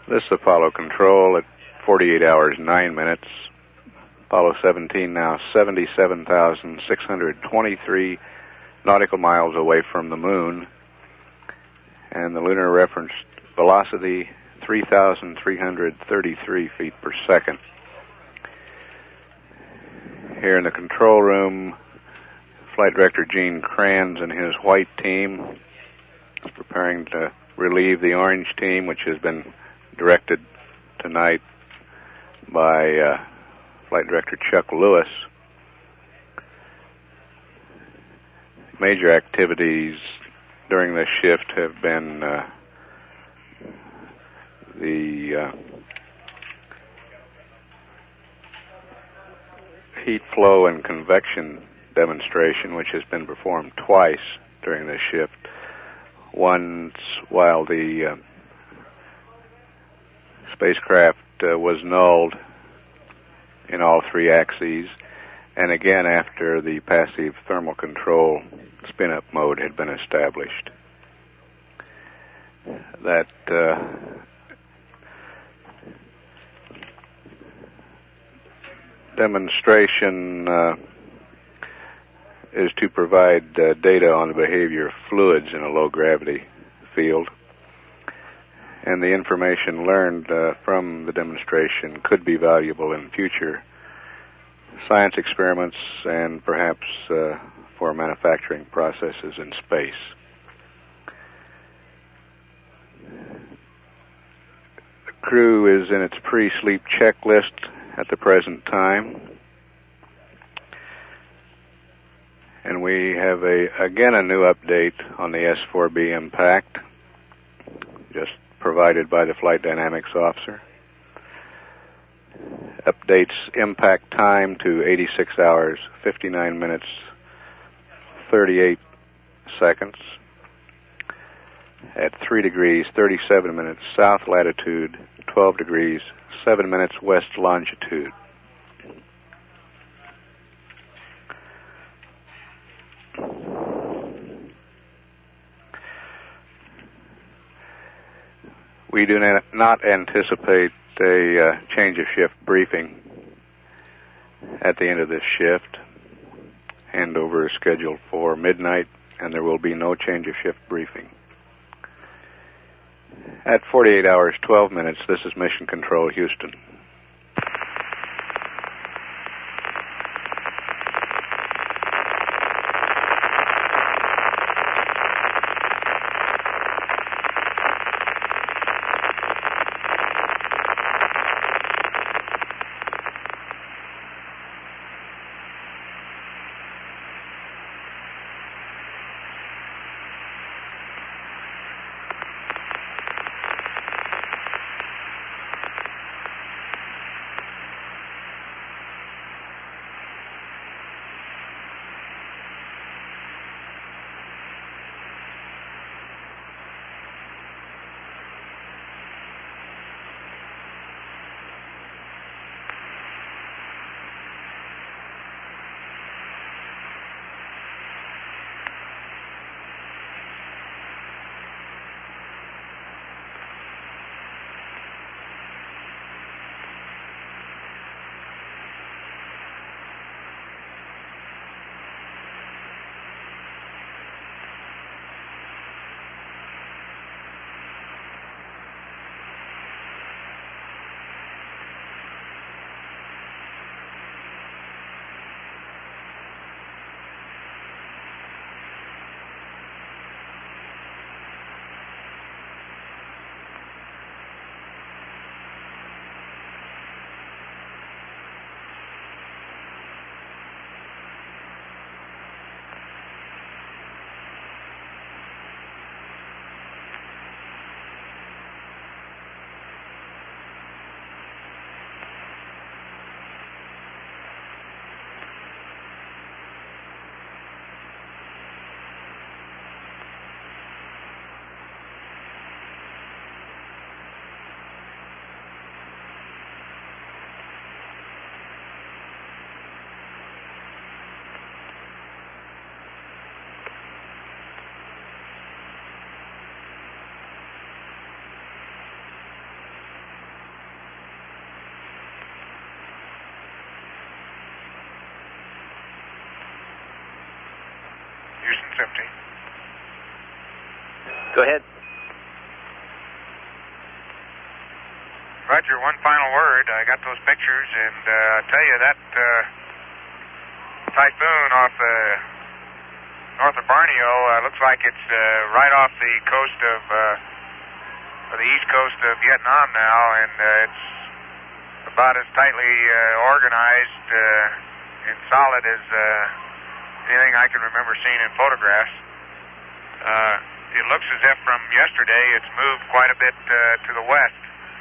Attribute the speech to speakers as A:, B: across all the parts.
A: This is Apollo Control at 48 hours, 9 minutes. Apollo 17 now 77,623 nautical miles away from the moon. And the lunar reference velocity, 3,333 feet per second. Here in the control room, Flight Director Gene Kranz and his white team is preparing to relieve the orange team, which has been directed tonight by Flight Director Chuck Lewis. Major activities during this shift have been the heat flow and convection demonstration, which has been performed twice during this shift. Once while the spacecraft was nulled in all three axes, and again after the passive thermal control spin-up mode had been established. That demonstration is to provide data on the behavior of fluids in a low-gravity field. And the information learned from the demonstration could be valuable in future science experiments and perhaps for manufacturing processes in space. The crew is in its pre-sleep checklist at the present time. And we have again a new update on the S-4B impact, just provided by the Flight Dynamics Officer. Updates impact time to 86 hours, 59 minutes, 38 seconds at 3 degrees, 37 minutes south latitude, 12 degrees, 7 minutes west longitude. We do not anticipate a change of shift briefing at the end of this shift. Handover is scheduled for midnight, and there will be no change of shift briefing. At 48 hours, 12 minutes, this is Mission Control, Houston.
B: empty.
C: Go ahead.
B: Roger, one final word. I got those pictures, and I'll tell you that typhoon off north of Borneo looks like it's right off the coast of the east coast of Vietnam now, and it's about as tightly organized and solid as anything I can remember seeing in photographs. It looks as if from yesterday it's moved quite a bit to the west.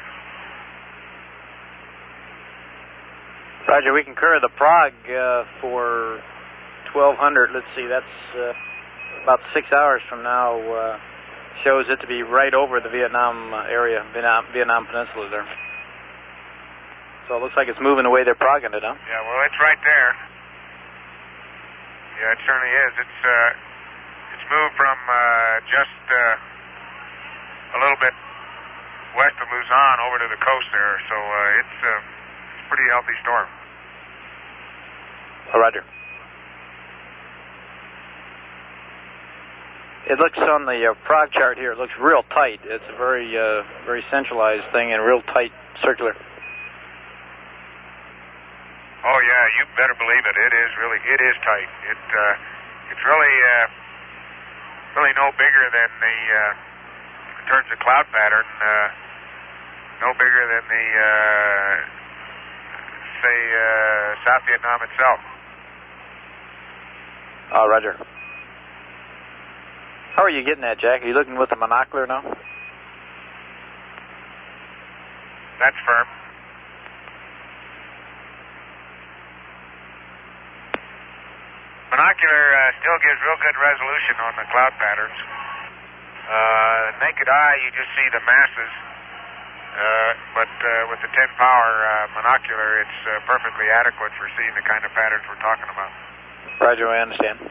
C: Roger, we concur. The Prague for 1200, let's see, that's about 6 hours from now, shows it to be right over the Vietnam area, Vietnam Peninsula there. So it looks like it's moving the way they're progging it, huh?
B: Yeah, well, it's right there. Yeah, it certainly is. It's moved from just a little bit west of Luzon over to the coast there, so it's a pretty healthy storm.
C: Oh, Roger. It looks on the Prague chart here, it looks real tight. It's a very centralized thing and real tight circular.
B: Oh yeah, you better believe it. It is tight. It's really no bigger than in terms of cloud pattern, no bigger than South Vietnam itself.
C: Oh, Roger. How are you getting that, Jack? Are you looking with a monocular now?
B: That's firm. Monocular still gives real good resolution on the cloud patterns. Naked eye, you just see the masses, but with the 10 power monocular, it's perfectly adequate for seeing the kind of patterns we're talking about.
C: Roger, I understand.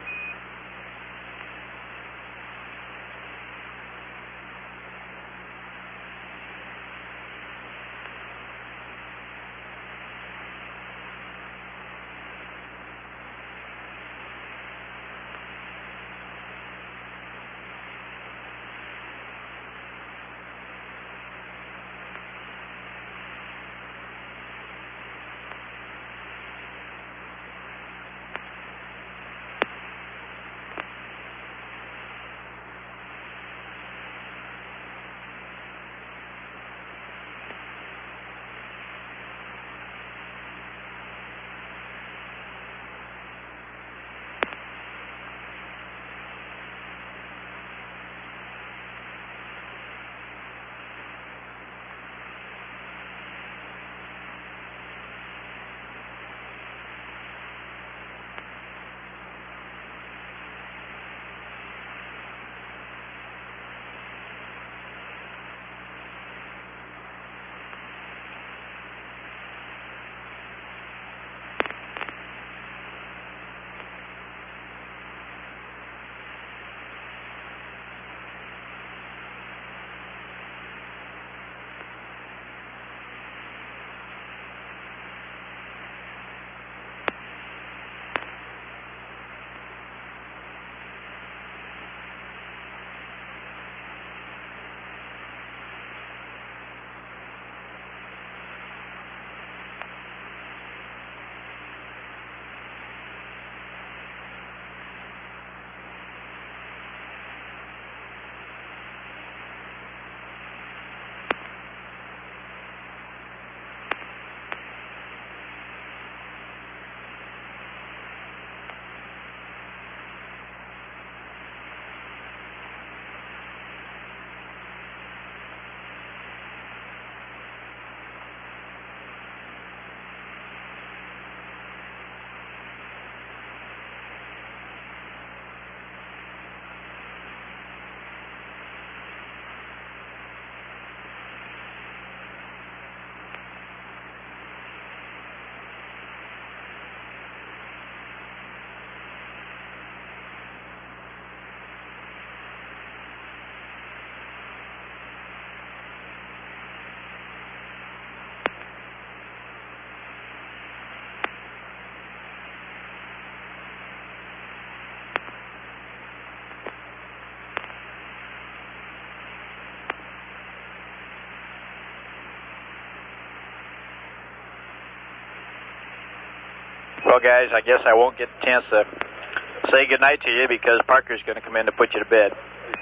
C: Well, guys, I guess I won't get a chance to say goodnight to you because Parker's going to come in to put you to bed.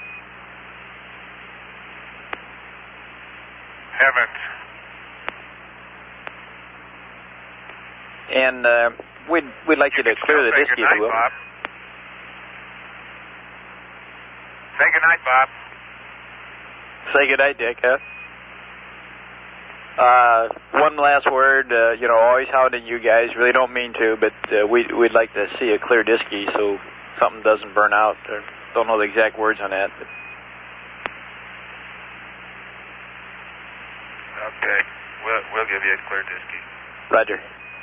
B: Heavens.
C: And we'd like you to clear the diskey, if you will.
B: Bob. Say goodnight, Bob.
C: Say goodnight, Dick, huh? One last word, always hounding you guys. Really don't mean to, but we'd like to see a clear diskey so something doesn't burn out. Or don't know the exact words on that. But.
B: Okay, we'll give you a clear diskey.
C: Roger.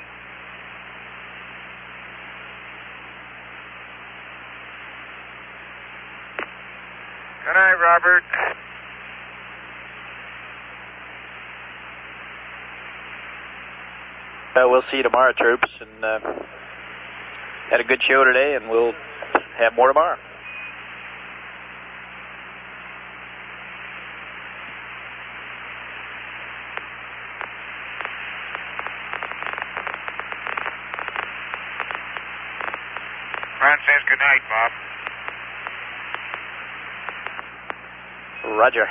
B: Good night, Robert.
C: We'll see you tomorrow, troops, and had a good show today, and we'll have more tomorrow.
B: Ron says good night, Bob.
C: Roger.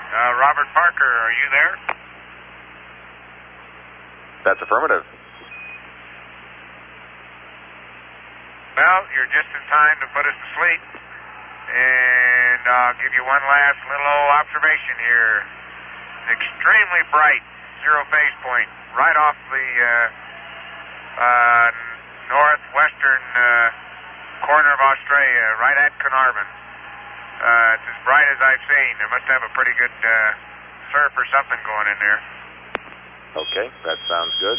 B: Robert Parker, are you there?
D: That's affirmative.
B: Well, you're just in time to put us to sleep. And I'll give you one last little old observation here. It's extremely bright, zero phase point, right off the northwestern corner of Australia, right at Carnarvon. It's as bright as I've seen. They must have a pretty good surf or something going in there.
D: Okay, that sounds good.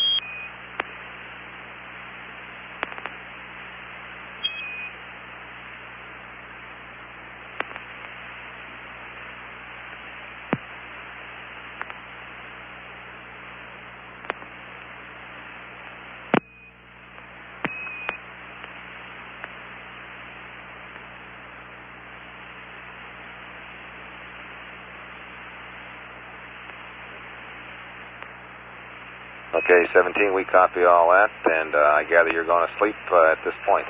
D: Okay, 17, we copy all that, and I gather you're going to sleep at this point.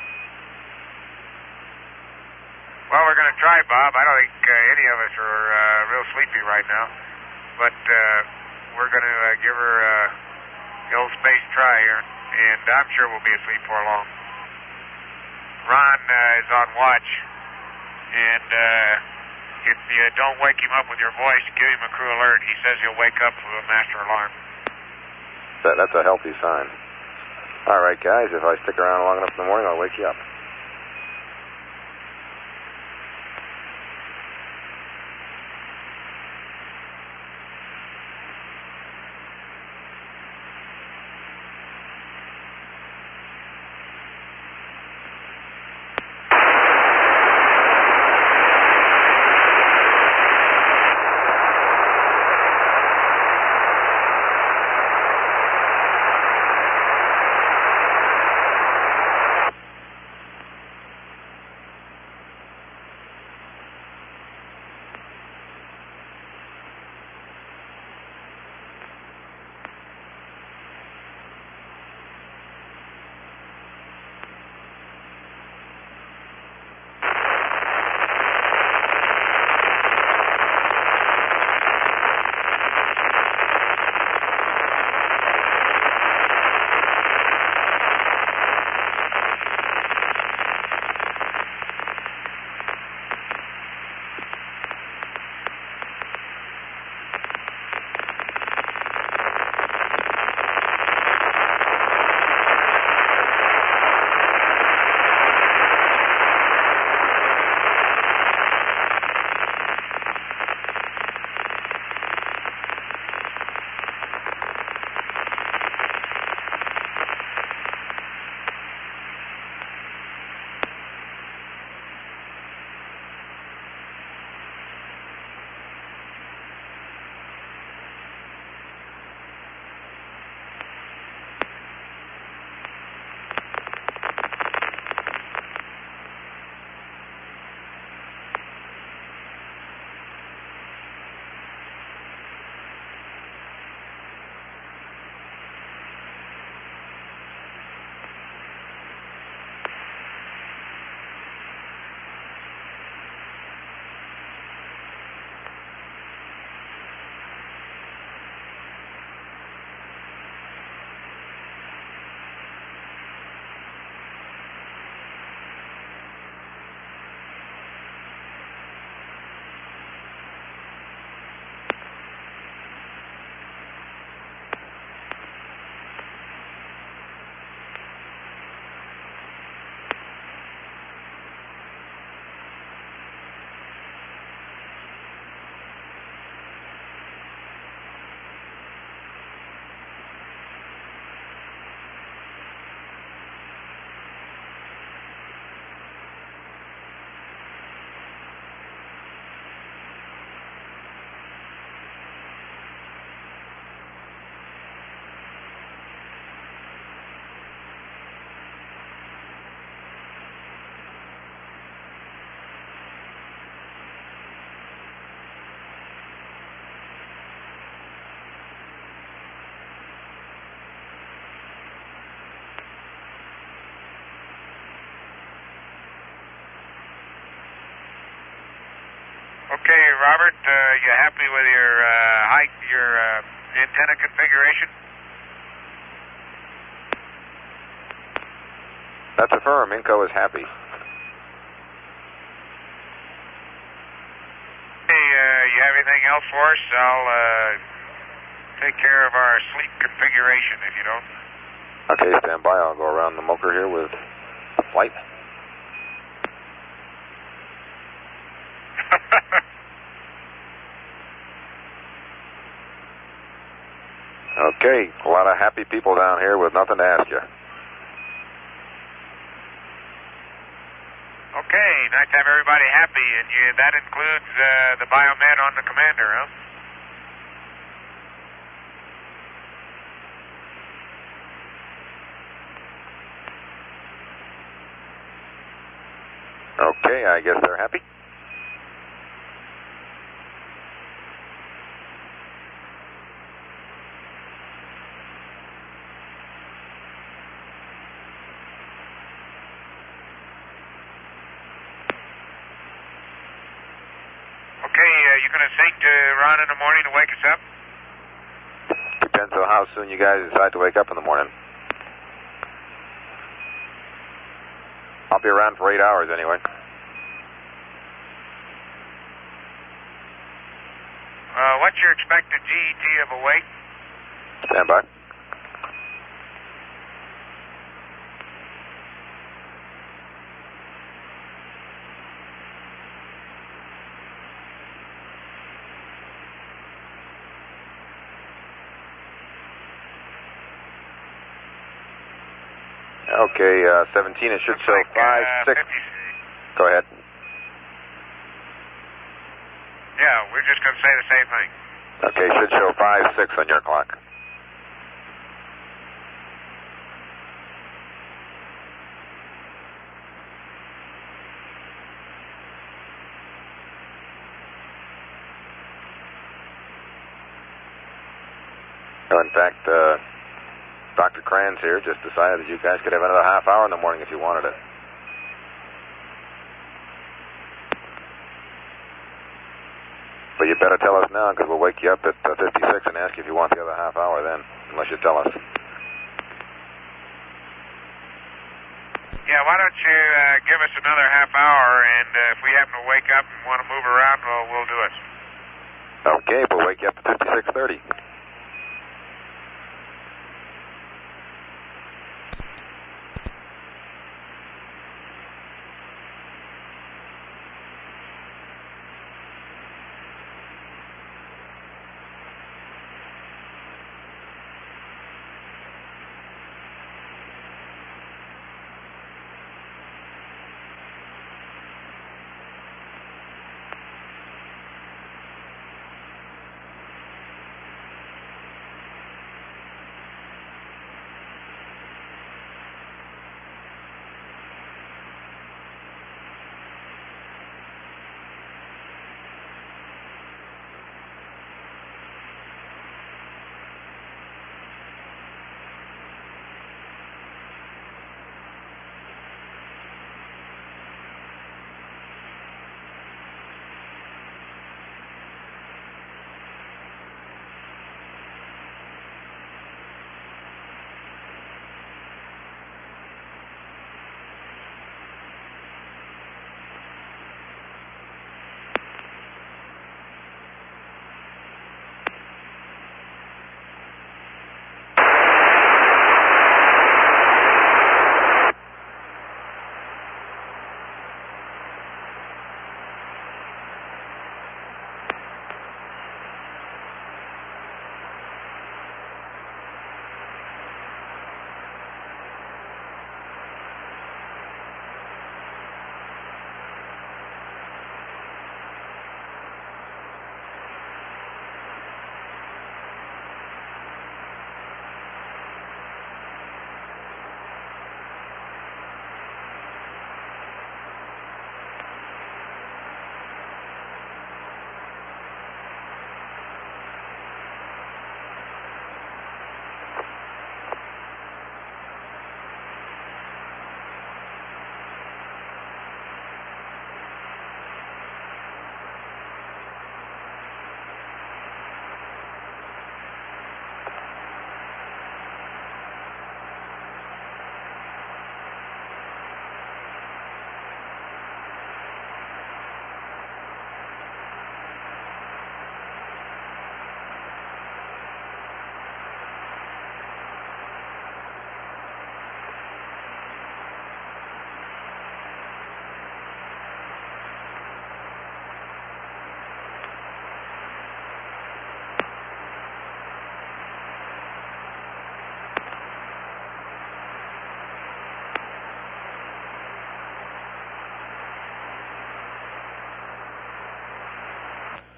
B: Well, we're going to try, Bob. I don't think any of us are real sleepy right now. But we're going to give her the old space try here, and I'm sure we'll be asleep for long. Ron is on watch, and if you don't wake him up with your voice, give him a crew alert. He says he'll wake up with a master alarm.
D: That's a healthy sign. All right, guys, if I stick around long enough in the morning, I'll wake you up.
B: Okay, Robert, you happy with your height, your antenna configuration?
D: That's affirmed. Inco is happy.
B: Hey, you have anything else for us? I'll take care of our sleep configuration if you don't.
D: Okay, stand by. I'll go around the mocher here with the flight. Okay, a lot of happy people down here with nothing to ask you.
B: Okay, nice to have everybody happy, and that includes the biomed on the Commander, huh?
D: Okay, I guess they're happy.
B: Okay, you going to sync to Ron in the morning to wake us up?
D: Depends on how soon you guys decide to wake up in the morning. I'll be around for 8 hours anyway.
B: What's your expected GET of a weight?
D: Stand by. Okay, 17, it should
B: Looks
D: show
B: like,
D: 5, 6.
B: 50.
D: Go ahead.
B: Yeah, we're just going to say the same thing.
D: Okay, should show 5, 6 on your clock. Well, in fact, Dr. Kranz here just decided that you guys could have another half hour in the morning if you wanted it. But you better tell us now, because we'll wake you up at 56 and ask you if you want the other half hour then, unless you tell us.
B: Yeah, why don't you give us another half hour, and if we happen to wake up and want to move around, we'll do it.
D: Okay, we'll wake you up at 56:30.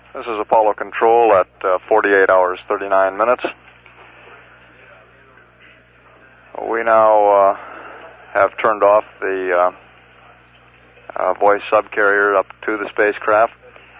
E: This is Apollo Control at 48 hours, 39 minutes. We now have turned off the voice subcarrier up to the spacecraft.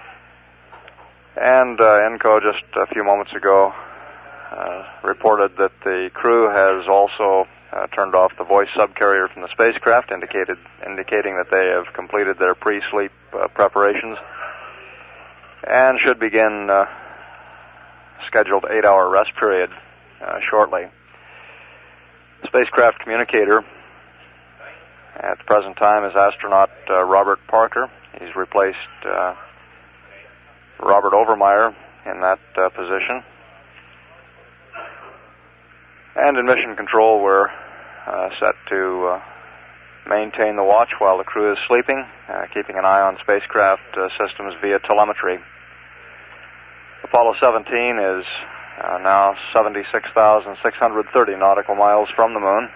E: And ENCO just a few moments ago reported that the crew has also turned off the voice subcarrier from the spacecraft, indicating that they have completed their pre-sleep preparations and should begin scheduled 8-hour rest period shortly. The spacecraft communicator at the present time is astronaut Robert Parker. He's replaced Robert Overmeyer in that position. And in mission control, we're set to maintain the watch while the crew is sleeping, keeping an eye on spacecraft systems via telemetry. Apollo 17 is now 76,630 nautical miles from the moon.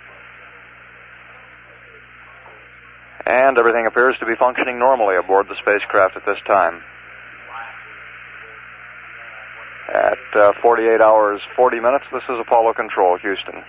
E: And everything appears to be functioning normally aboard the spacecraft at this time. At 48 hours, 40 minutes, this is Apollo Control, Houston.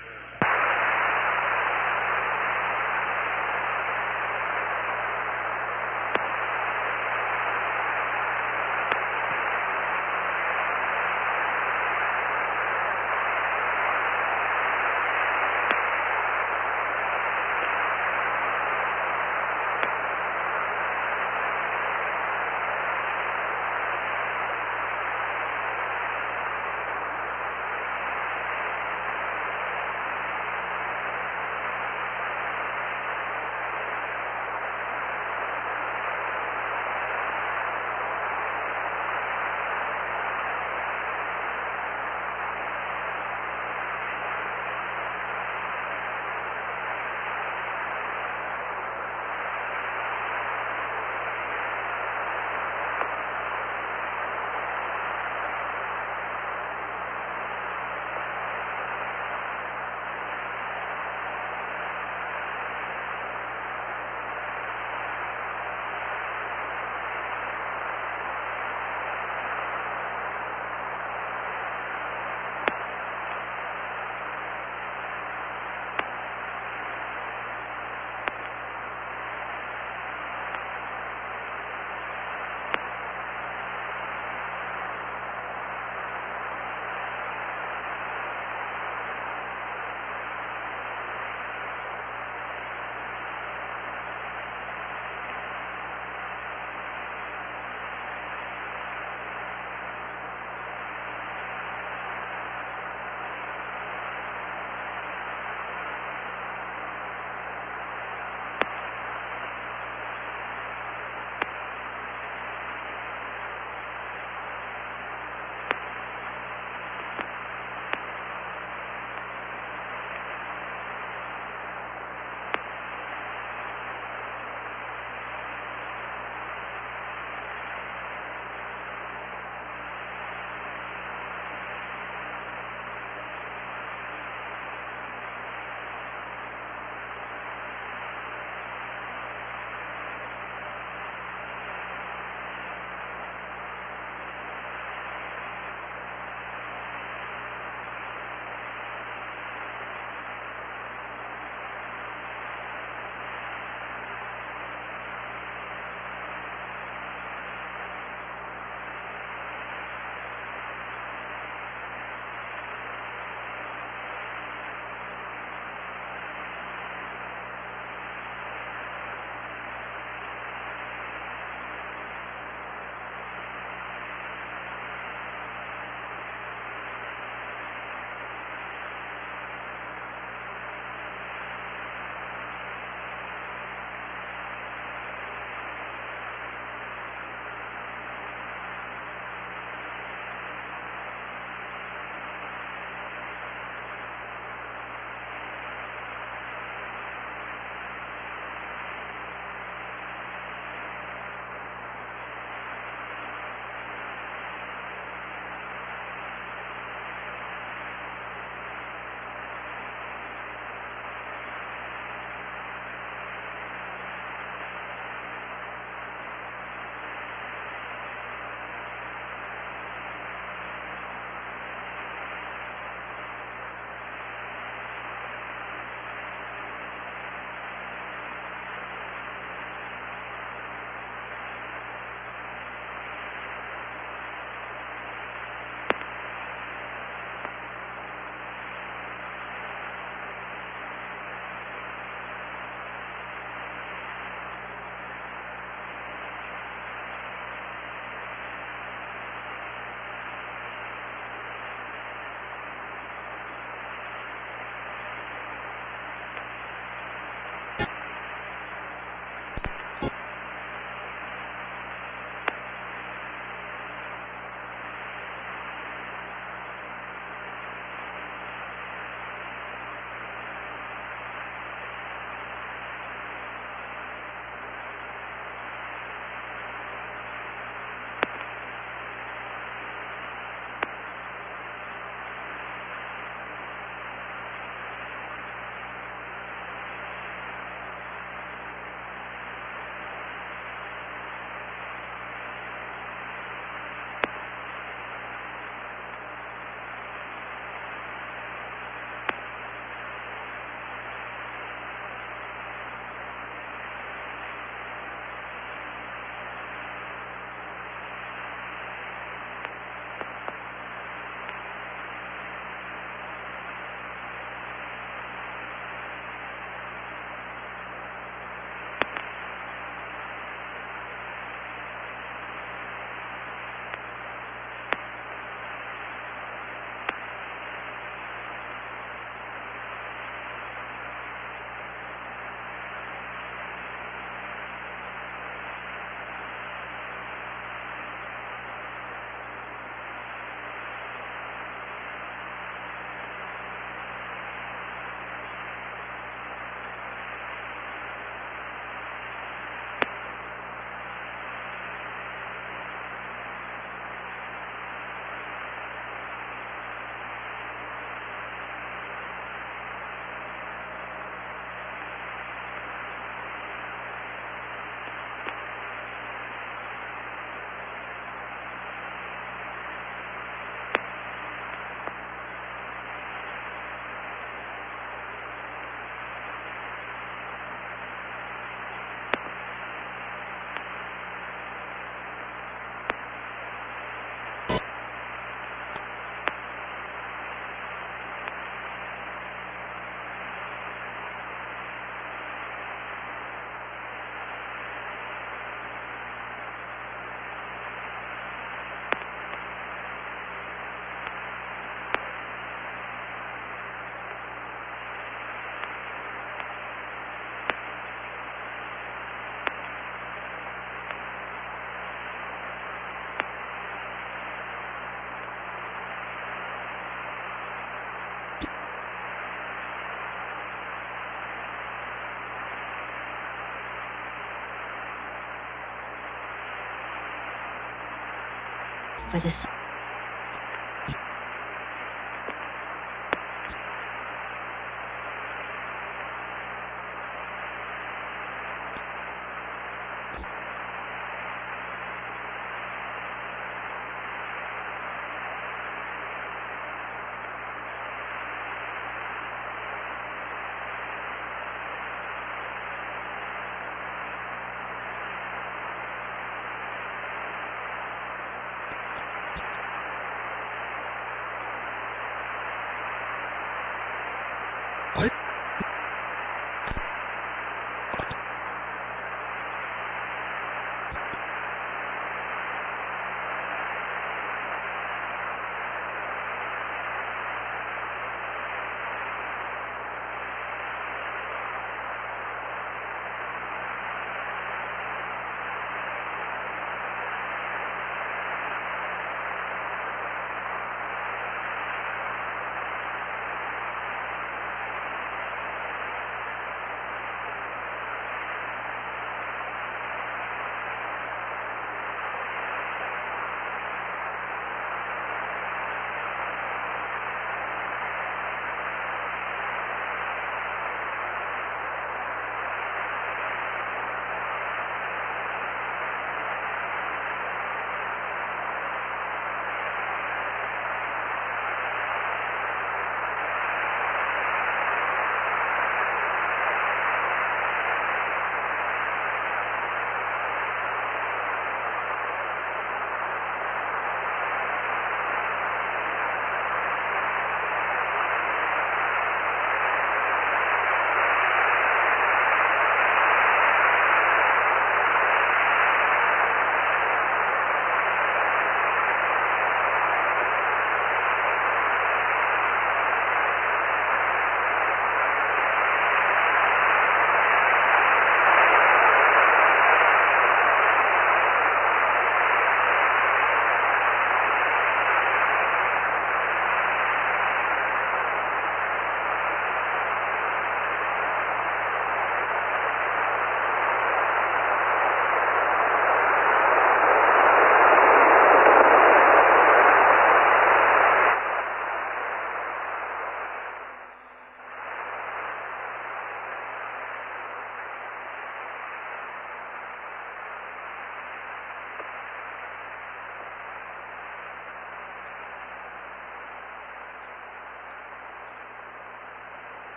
F: for the...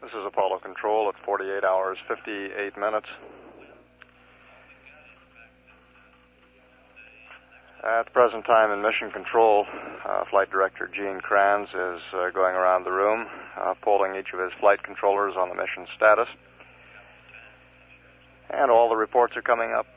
E: This is Apollo Control at 48 hours, 58 minutes. At the present time in Mission Control, Flight Director Gene Kranz is going around the room, polling each of his flight controllers on the mission status. And all the reports are coming up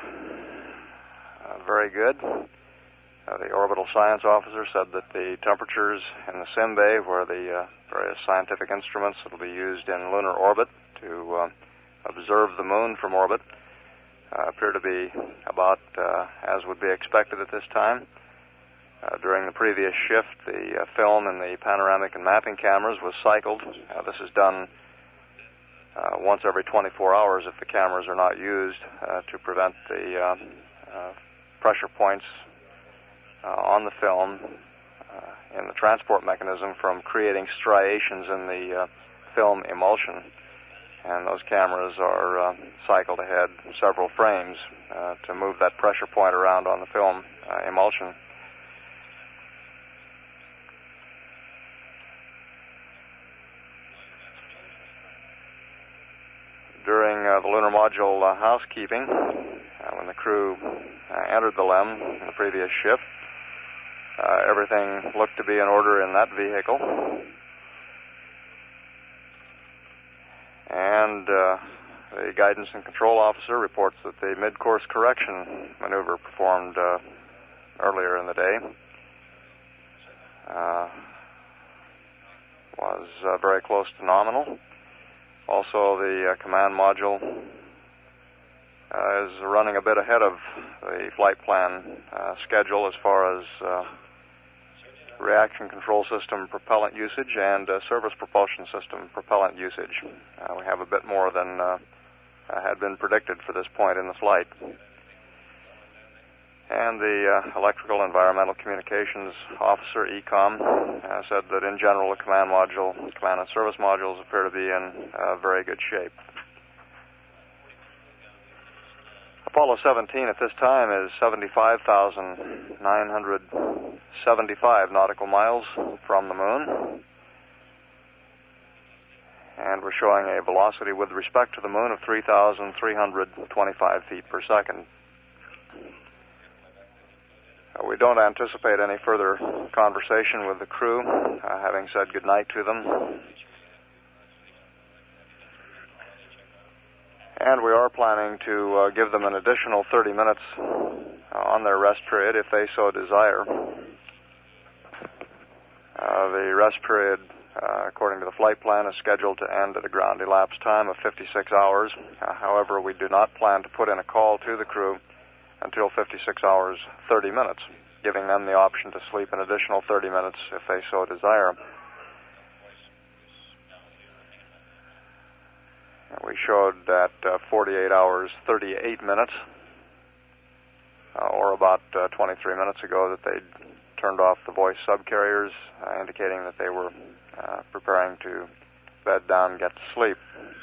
E: very good. The orbital science officer said that the temperatures in the sim bay, where the various scientific instruments that will be used in lunar orbit to observe the moon from orbit, appear to be about as would be expected at this time. During the previous shift, the film in the panoramic and mapping cameras was cycled. This is done once every 24 hours if the cameras are not used to prevent the pressure points on the film in the transport mechanism from creating striations in the film emulsion. And those cameras are cycled ahead several frames to move that pressure point around on the film emulsion. During the lunar module housekeeping, when the crew entered the LEM in the previous shift, everything looked to be in order in that vehicle. And the guidance and control officer reports that the mid-course correction maneuver performed earlier in the day was very close to nominal. Also, the command module is running a bit ahead of the flight plan schedule as far as reaction control system propellant usage and service propulsion system propellant usage. We have a bit more than had been predicted for this point in the flight. And the electrical environmental communications officer, ECOM, said that in general the command and service modules appear to be in very good shape. Apollo 17 at this time is 75,975 nautical miles from the moon. And we're showing a velocity with respect to the moon of 3,325 feet per second. We don't anticipate any further conversation with the crew, having said goodnight to them. And we are planning to give them an additional 30 minutes on their rest period if they so desire. The rest period, according to the flight plan, is scheduled to end at a ground elapsed time of 56 hours. However, we do not plan to put in a call to the crew until 56 hours, 30 minutes, giving them the option to sleep an additional 30 minutes if they so desire. We showed at 48 hours, 38 minutes, or about 23 minutes ago, that they'd turned off the voice subcarriers, indicating that they were preparing to bed down and get to sleep.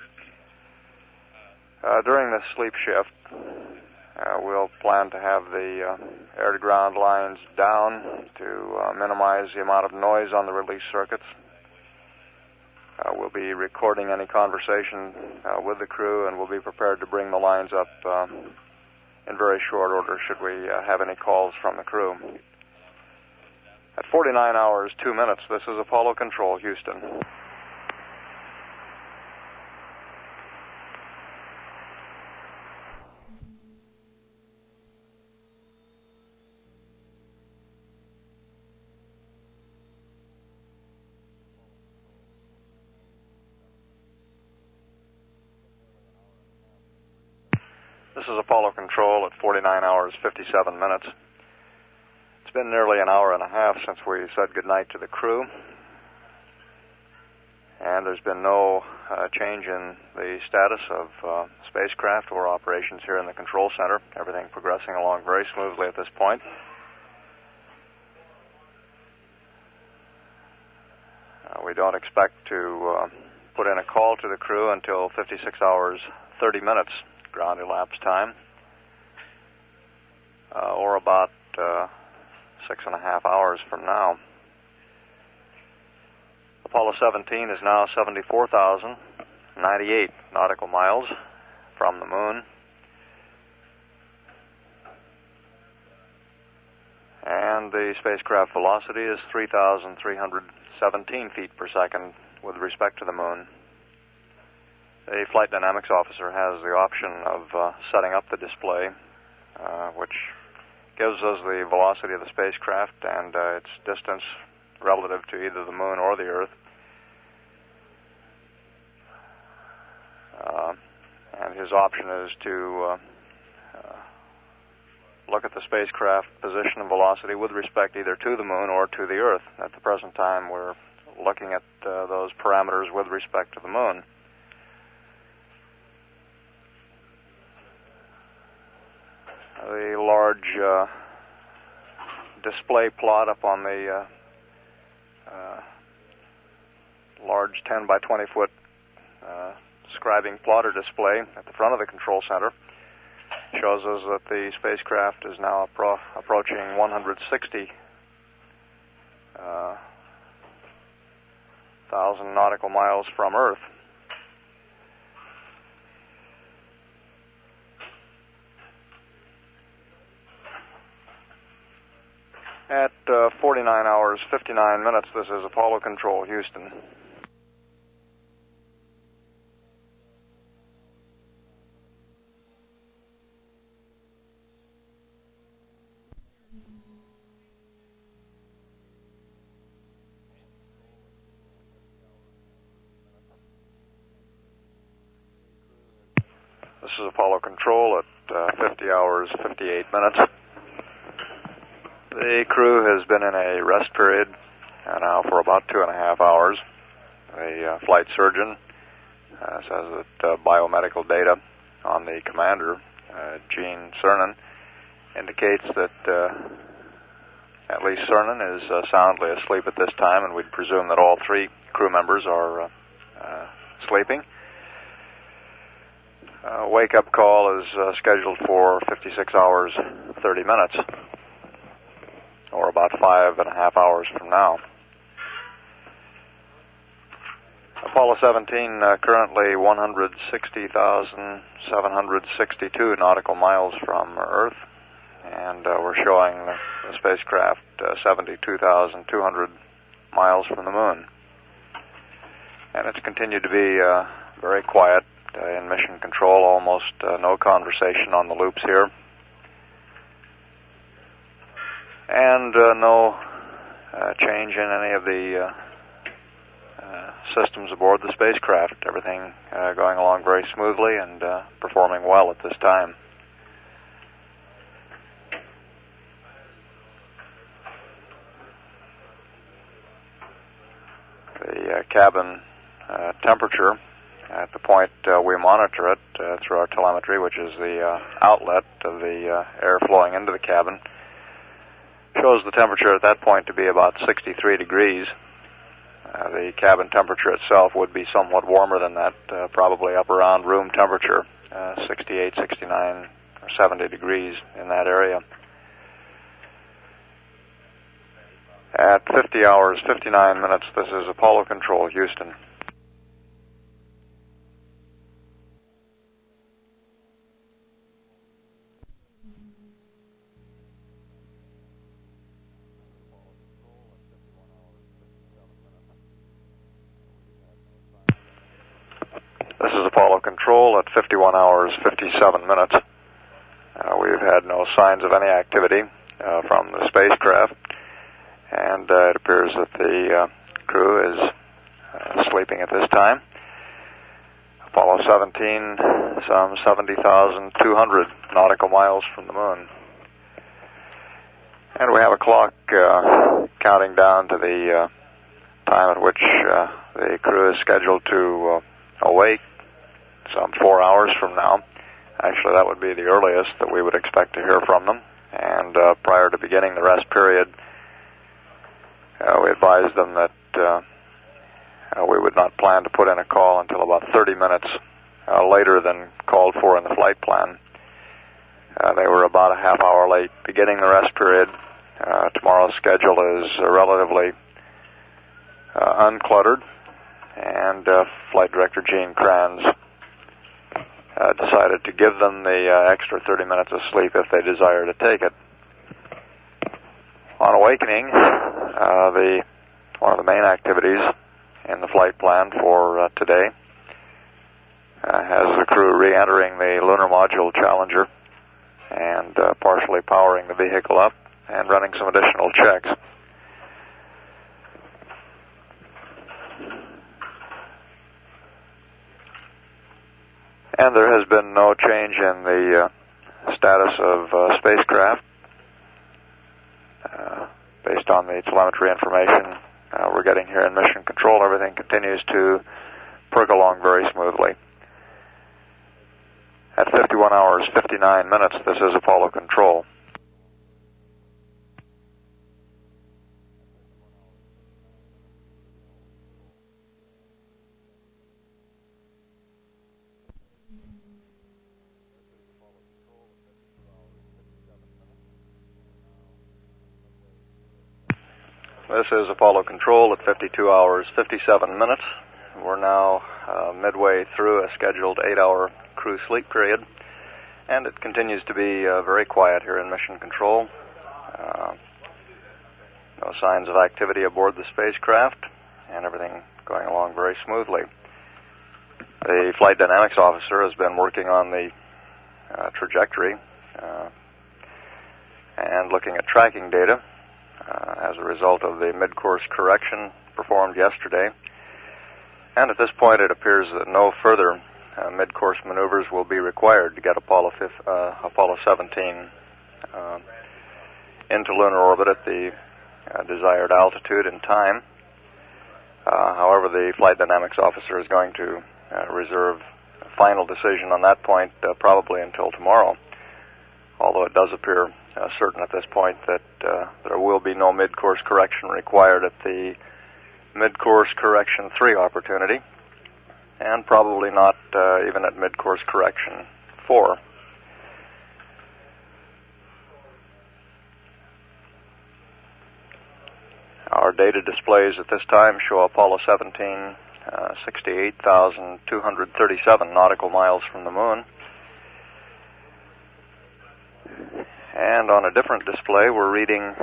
E: During this sleep shift, we'll plan to have the air-to-ground lines down to minimize the amount of noise on the release circuits. We'll be recording any conversation with the crew, and we'll be prepared to bring the lines up in very short order should we have any calls from the crew. At 49 hours, 2 minutes, this is Apollo Control, Houston. This is Apollo Control at 49 hours, 57 minutes. It's been nearly an hour and a half since we said goodnight to the crew. And there's been no change in the status of spacecraft or operations here in the control center. Everything progressing along very smoothly at this point. We don't expect to put in a call to the crew until 56 hours, 30 minutes ground elapsed time, or about 6.5 hours from now. Apollo 17 is now 74,098 nautical miles from the moon. And the spacecraft velocity is 3,317 feet per second with respect to the moon. The flight dynamics officer has the option of setting up the display, which gives us the velocity of the spacecraft and its distance relative to either the moon or the Earth. And his option is to look at the spacecraft position and velocity with respect either to the moon or to the Earth. At the present time, we're looking at those parameters with respect to the moon. The large display plot up on the large 10 by 20 foot scribing plotter display at the front of the control center shows us that the spacecraft is now approaching 160,000 nautical miles from Earth. At 49 hours, 59 minutes, this is Apollo Control, Houston. This is Apollo Control at 50 hours, 58 minutes. The crew has been in a rest period now for about 2.5 hours. The flight surgeon says that biomedical data on the commander, Gene Cernan, indicates that at least Cernan is soundly asleep at this time, and we'd presume that all 3 crew members are sleeping. Wake-up call is scheduled for 56 hours, 30 minutes, or about 5.5 hours from now. Apollo 17 currently 160,762 nautical miles from Earth, and we're showing the spacecraft 72,200 miles from the moon. And it's continued to be very quiet in mission control, almost no conversation on the loops here. And no change in any of the systems aboard the spacecraft. Everything going along very smoothly and performing well at this time. The cabin temperature at the point we monitor it through our telemetry, which is the outlet of the air flowing into the cabin, shows the temperature at that point to be about 63 degrees. The cabin temperature itself would be somewhat warmer than that, probably up around room temperature, 68, 69, or 70 degrees in that area. At 50 hours, 59 minutes, this is Apollo Control, Houston. This is Apollo Control at 51 hours, 57 minutes. We've had no signs of any activity from the spacecraft, and it appears that the crew is sleeping at this time. Apollo 17, some 70,200 nautical miles from the moon. And we have a clock counting down to the time at which the crew is scheduled to awake, some 4 hours from now. Actually, that would be the earliest that we would expect to hear from them. And prior to beginning the rest period, we advised them that we would not plan to put in a call until about 30 minutes later than called for in the flight plan. They were about a half hour late beginning the rest period. Tomorrow's schedule is relatively uncluttered, and Flight Director Gene Kranz decided to give them the extra 30 minutes of sleep if they desire to take it. On awakening, one of the main activities in the flight plan for today has the crew re-entering the Lunar Module Challenger and partially powering the vehicle up and running some additional checks. And there has been no change in the status of spacecraft. Based on the telemetry information we're getting here in Mission Control, everything continues to perk along very smoothly. At 51 hours, 59 minutes, this is Apollo Control. This is Apollo Control at 52 hours, 57 minutes. We're now midway through a scheduled 8-hour crew sleep period, and it continues to be very quiet here in Mission Control. No signs of activity aboard the spacecraft, and everything going along very smoothly. The Flight Dynamics Officer has been working on the trajectory and looking at tracking data as a result of the mid-course correction performed yesterday. And at this point, it appears that no further mid-course maneuvers will be required to get Apollo 17 into lunar orbit at the desired altitude and time. However, the Flight Dynamics Officer is going to reserve a final decision on that point probably until tomorrow, although it does appear certain at this point that there will be no mid-course correction required at the mid-course correction 3 opportunity, and probably not even at mid-course correction 4. Our data displays at this time show Apollo 17 68,237 nautical miles from the moon. And on a different display, we're reading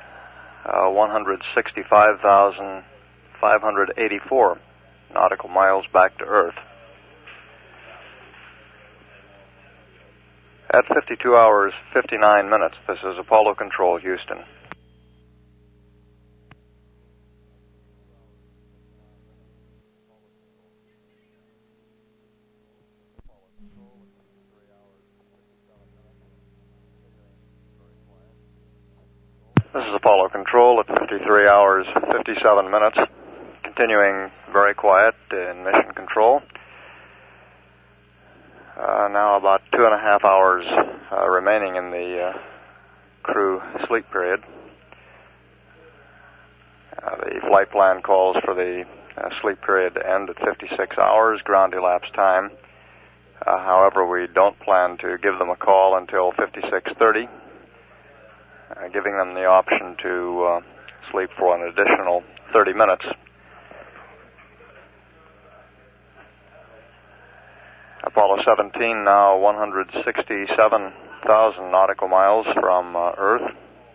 E: 165,584 nautical miles back to Earth. At 52 hours, 59 minutes, this is Apollo Control, Houston. This is Apollo Control at 53 hours, 57 minutes, continuing very quiet in Mission Control. Now about 2.5 hours remaining in the crew sleep period. The flight plan calls for the sleep period to end at 56 hours, ground elapsed time. However, we don't plan to give them a call until 56:30. Giving them the option to sleep for an additional 30 minutes. Apollo 17 now 167,000 nautical miles from Earth.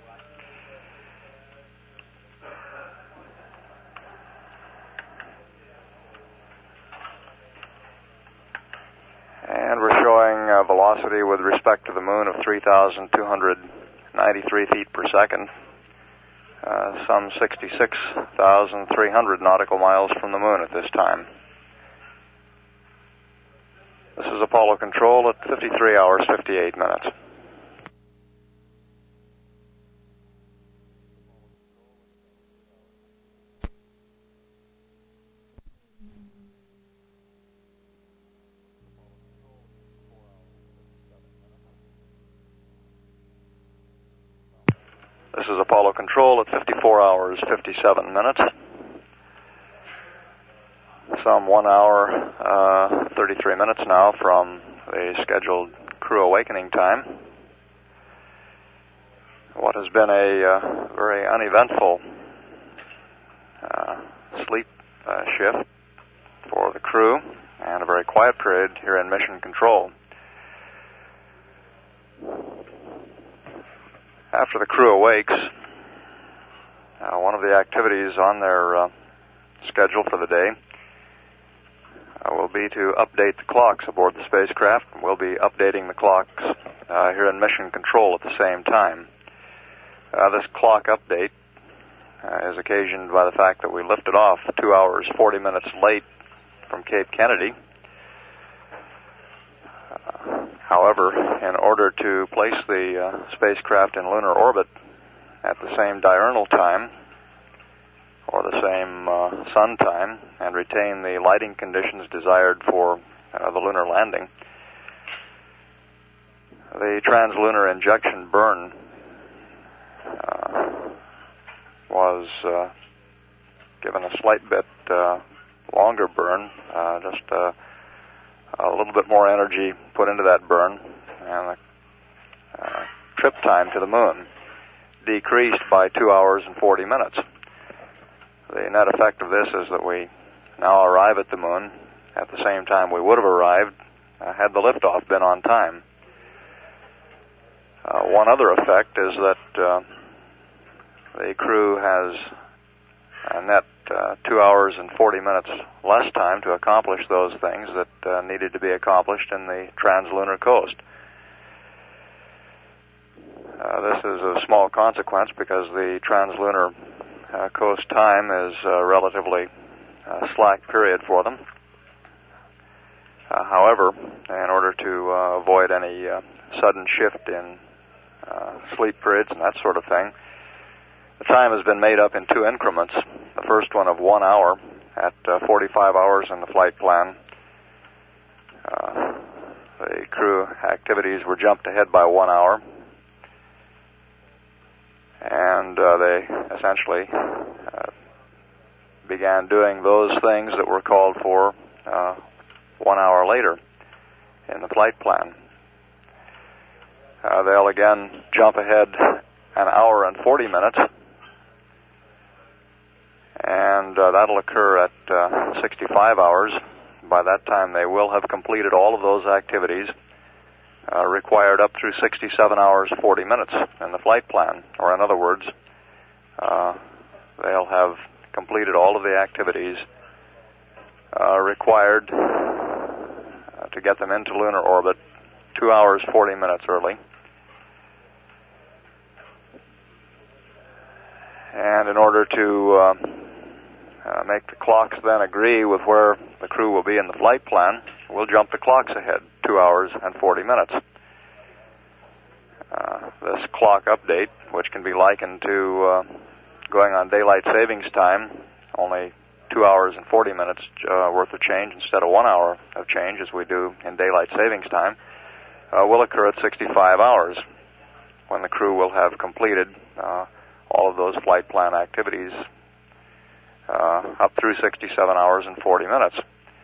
E: And we're showing velocity with respect to the moon of 3,293 feet per second, some 66,300 nautical miles from the moon at this time. This is Apollo Control at 53 hours, 58 minutes. This is Apollo Control at 54 hours, 57 minutes. Some 1 hour, 33 minutes now from the scheduled crew awakening time. What has been a very uneventful sleep shift for the crew and a very quiet period here in Mission Control. After the crew awakes, one of the activities on their schedule for the day will be to update the clocks aboard the spacecraft. We'll be updating the clocks here in Mission Control at the same time. This clock update is occasioned by the fact that we lifted off 2 hours, 40 minutes late from Cape Kennedy. However, in order to place the spacecraft in lunar orbit at the same diurnal time, or the same sun time, and retain the lighting conditions desired for the lunar landing, the translunar injection burn was given a slight bit longer burn, just a little bit more energy put into that burn, and the trip time to the moon decreased by 2 hours and 40 minutes. The net effect of this is that we now arrive at the moon at the same time we would have arrived had the liftoff been on time. One other effect is that the crew has a net 2 hours and 40 minutes less time to accomplish those things that needed to be accomplished in the translunar coast. This is a small consequence because the translunar coast time is a relatively slack period for them. However, in order to avoid any sudden shift in sleep periods and that sort of thing, the time has been made up in 2 increments. The first one of 1 hour at 45 hours in the flight plan. The crew activities were jumped ahead by 1 hour, and they essentially began doing those things that were called for 1 hour later in the flight plan. They'll again jump ahead an hour and 40 minutes, and that'll occur at 65 hours. By that time, they will have completed all of those activities required up through 67 hours, 40 minutes in the flight plan. Or in other words, they'll have completed all of the activities required to get them into lunar orbit 2 hours, 40 minutes early. And in order to make the clocks then agree with where the crew will be in the flight plan, we'll jump the clocks ahead 2 hours and 40 minutes. This clock update, which can be likened to going on daylight savings time, only 2 hours and 40 minutes worth of change instead of 1 hour of change as we do in daylight savings time, will occur at 65 hours when the crew will have completed all of those flight plan activities up through 67 hours and 40 minutes.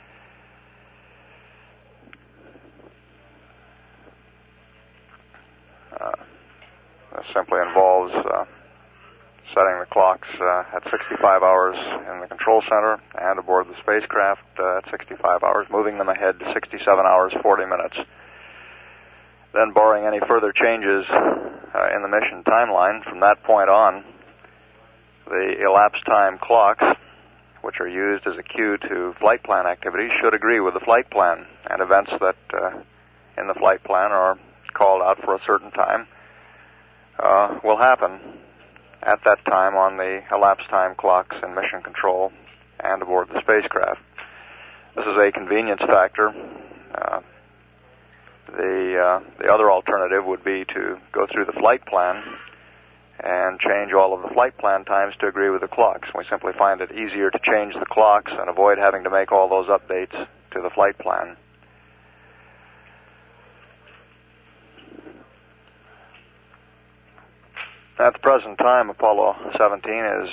E: This simply involves setting the clocks at 65 hours in the control center and aboard the spacecraft at 65 hours, moving them ahead to 67 hours, 40 minutes. Then, barring any further changes in the mission timeline, from that point on, the elapsed time clocks, which are used as a cue to flight plan activities, should agree with the flight plan, and events that in the flight plan are called out for a certain time will happen at that time on the elapsed time clocks in mission control and aboard the spacecraft. This is a convenience factor. The other alternative would be to go through the flight plan and change all of the flight plan times to agree with the clocks. We simply find it easier to change the clocks and avoid having to make all those updates to the flight plan. At the present time, Apollo 17 is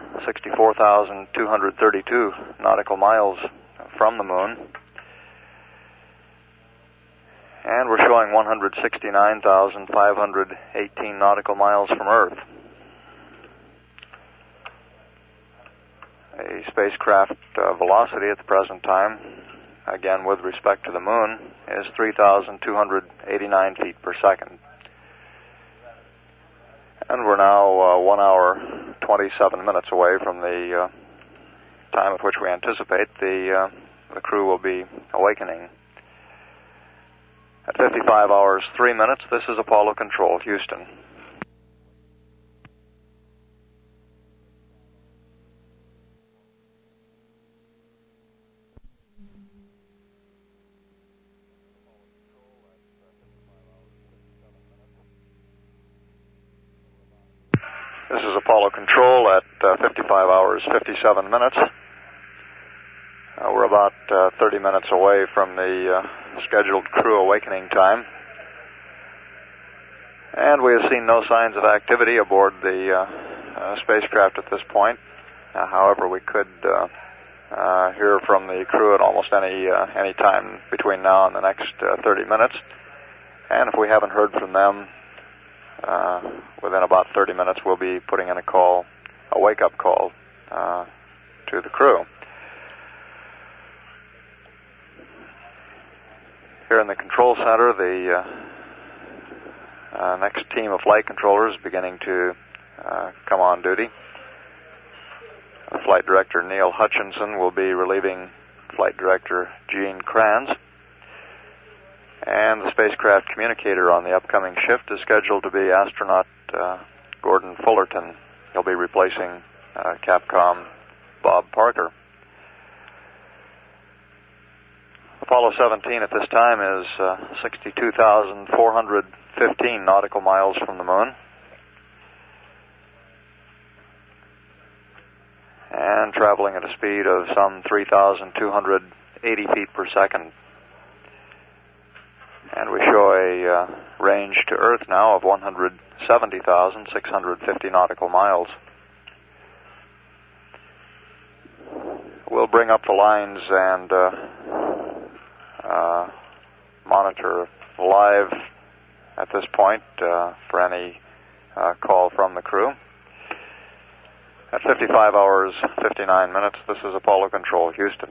E: 64,232 nautical miles from the moon, and we're showing 169,518 nautical miles from Earth. a spacecraft velocity at the present time, again with respect to the Moon, is 3,289 feet per second. And we're now 1 hour, 27 minutes away from the time at which we anticipate the crew will be awakening. At 55 hours, 3 minutes, this is Apollo Control, Houston. This is Apollo Control at 55 hours, 57 minutes. We're about 30 minutes away from the scheduled crew awakening time. And we have seen no signs of activity aboard the spacecraft at this point. However, we could hear from the crew at almost any time between now and the next 30 minutes. And if we haven't heard from them within about 30 minutes, we'll be putting in a wake-up call to the crew. Here in the control center, the next team of flight controllers is beginning to come on duty. Flight Director Neil Hutchinson will be relieving Flight Director Gene Kranz. And the spacecraft communicator on the upcoming shift is scheduled to be astronaut Gordon Fullerton. He'll be replacing Capcom Bob Parker. Apollo 17 at this time is 62,415 nautical miles from the Moon. And traveling at a speed of some 3,280 feet per second. And we show a range to Earth now of 170,650 nautical miles. We'll bring up the lines and monitor live at this point for any call from the crew. At 55 hours, 59 minutes, this is Apollo Control, Houston.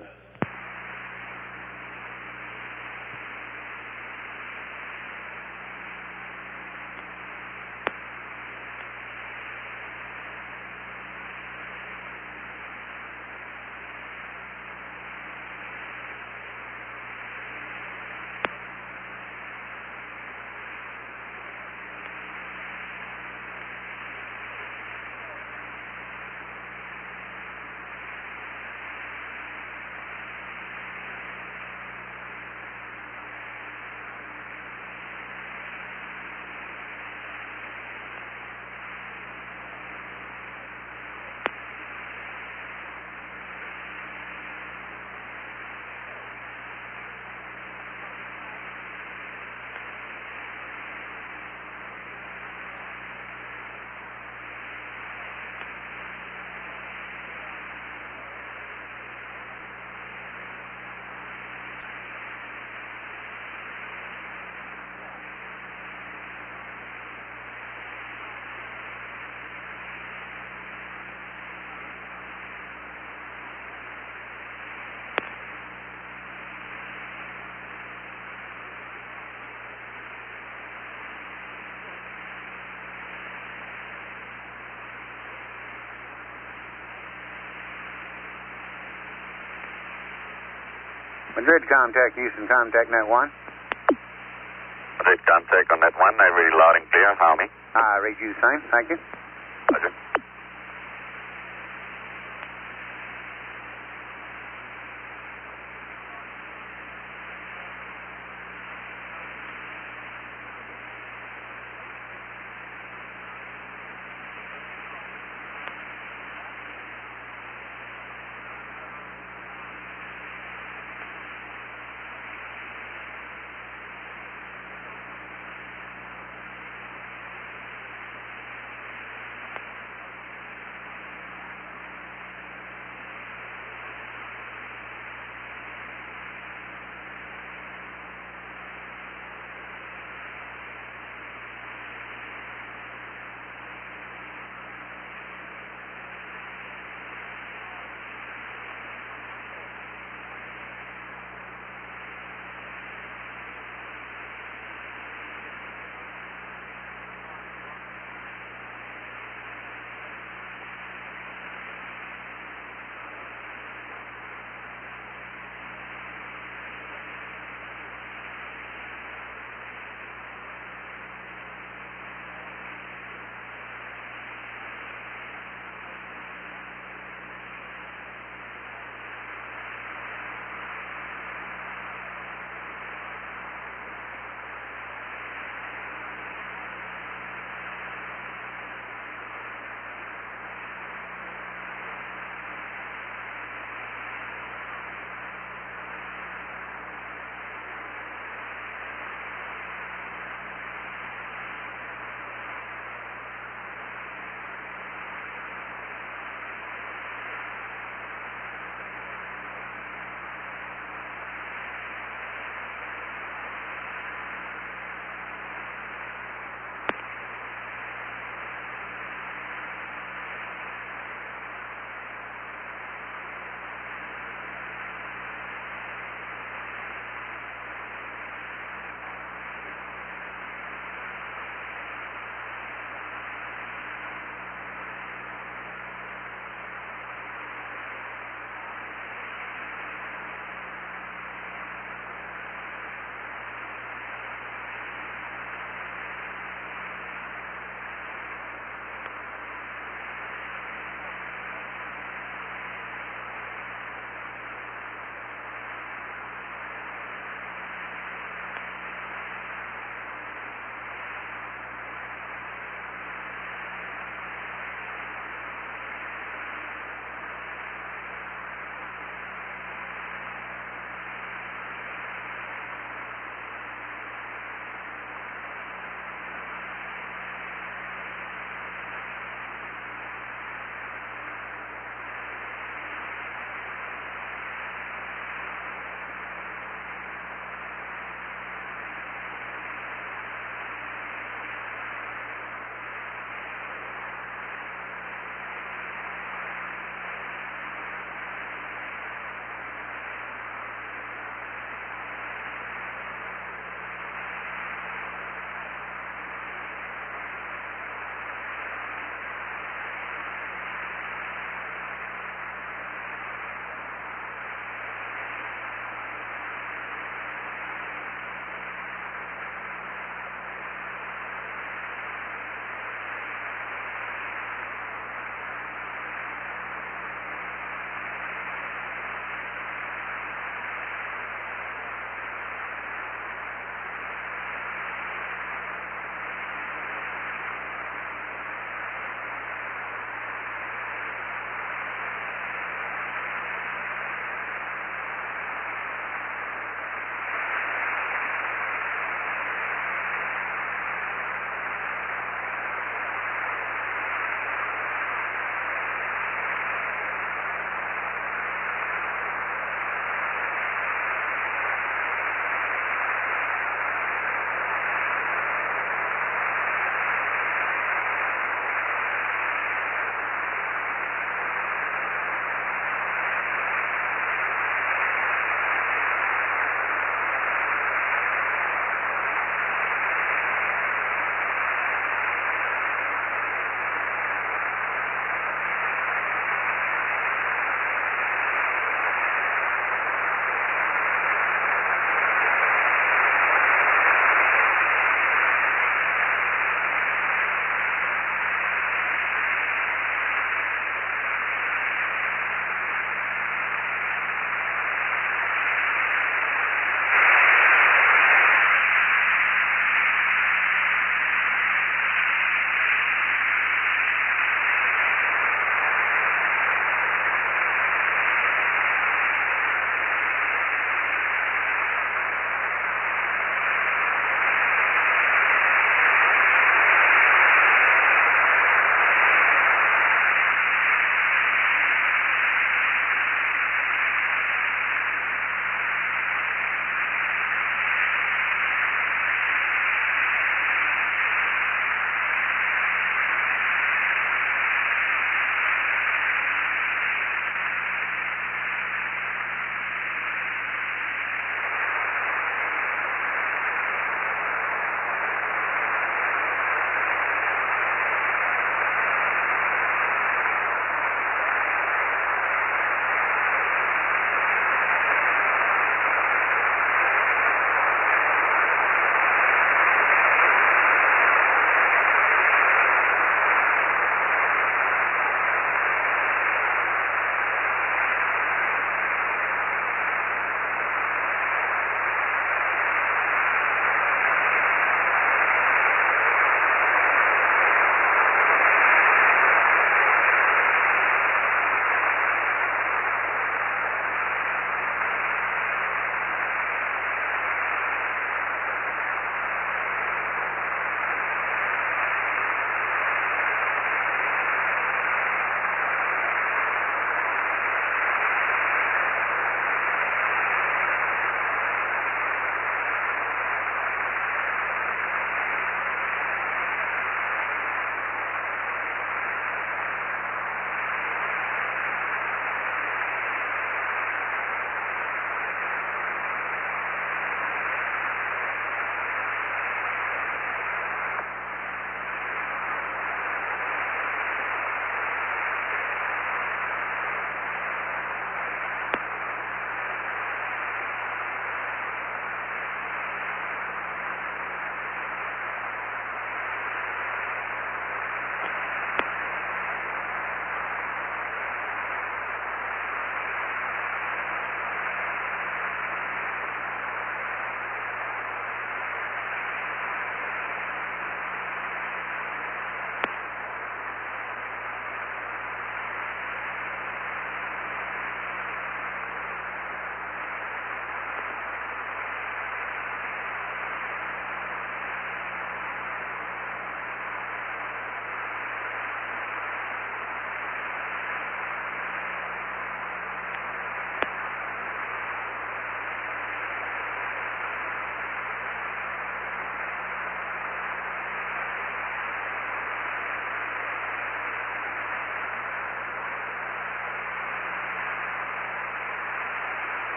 F: Madrid contact, Houston contact, net 1.
D: Madrid contact on net 1, I read loud and clear, how me?
F: I read you the same, thank you.
D: Roger.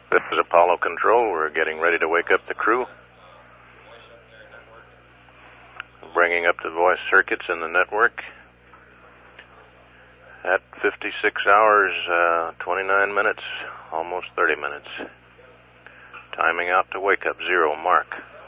G: This is Apollo Control. We're getting ready to wake up the crew. Bringing up the voice circuits in the network. At 56 hours, 29 minutes, almost 30 minutes. Timing out to wake up 0 mark.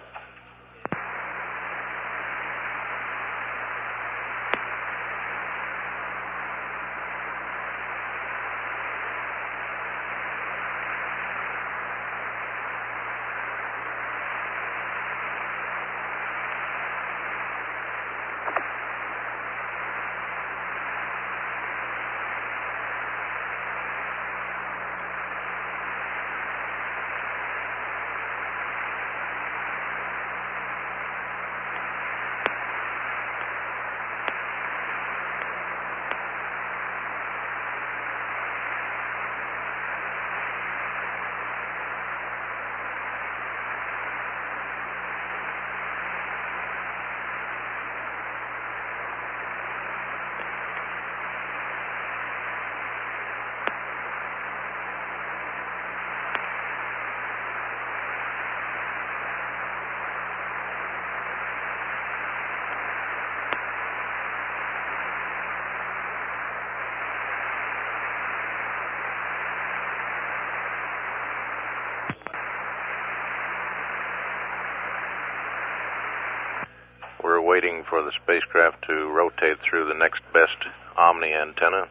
G: We're waiting for the spacecraft to rotate through the next best Omni antenna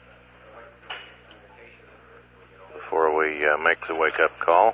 G: before we make the wake-up call.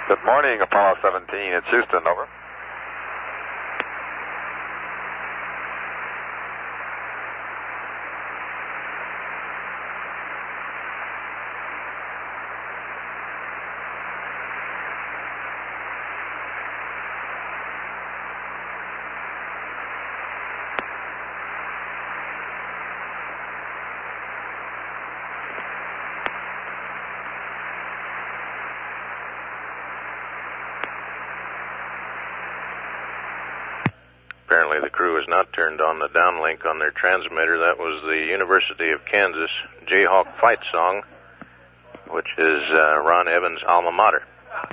D: Good morning, Apollo 17. It's Houston, over.
G: Apparently the crew has not turned on the downlink on their transmitter. That was the University of Kansas Jayhawk fight song, which is Ron Evans' alma mater.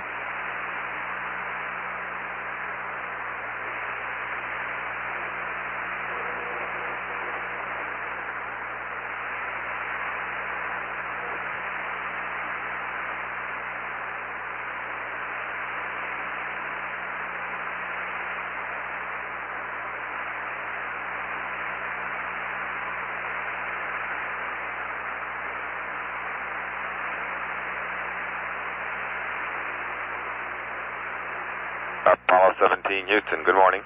D: Apollo 17, Houston, good morning.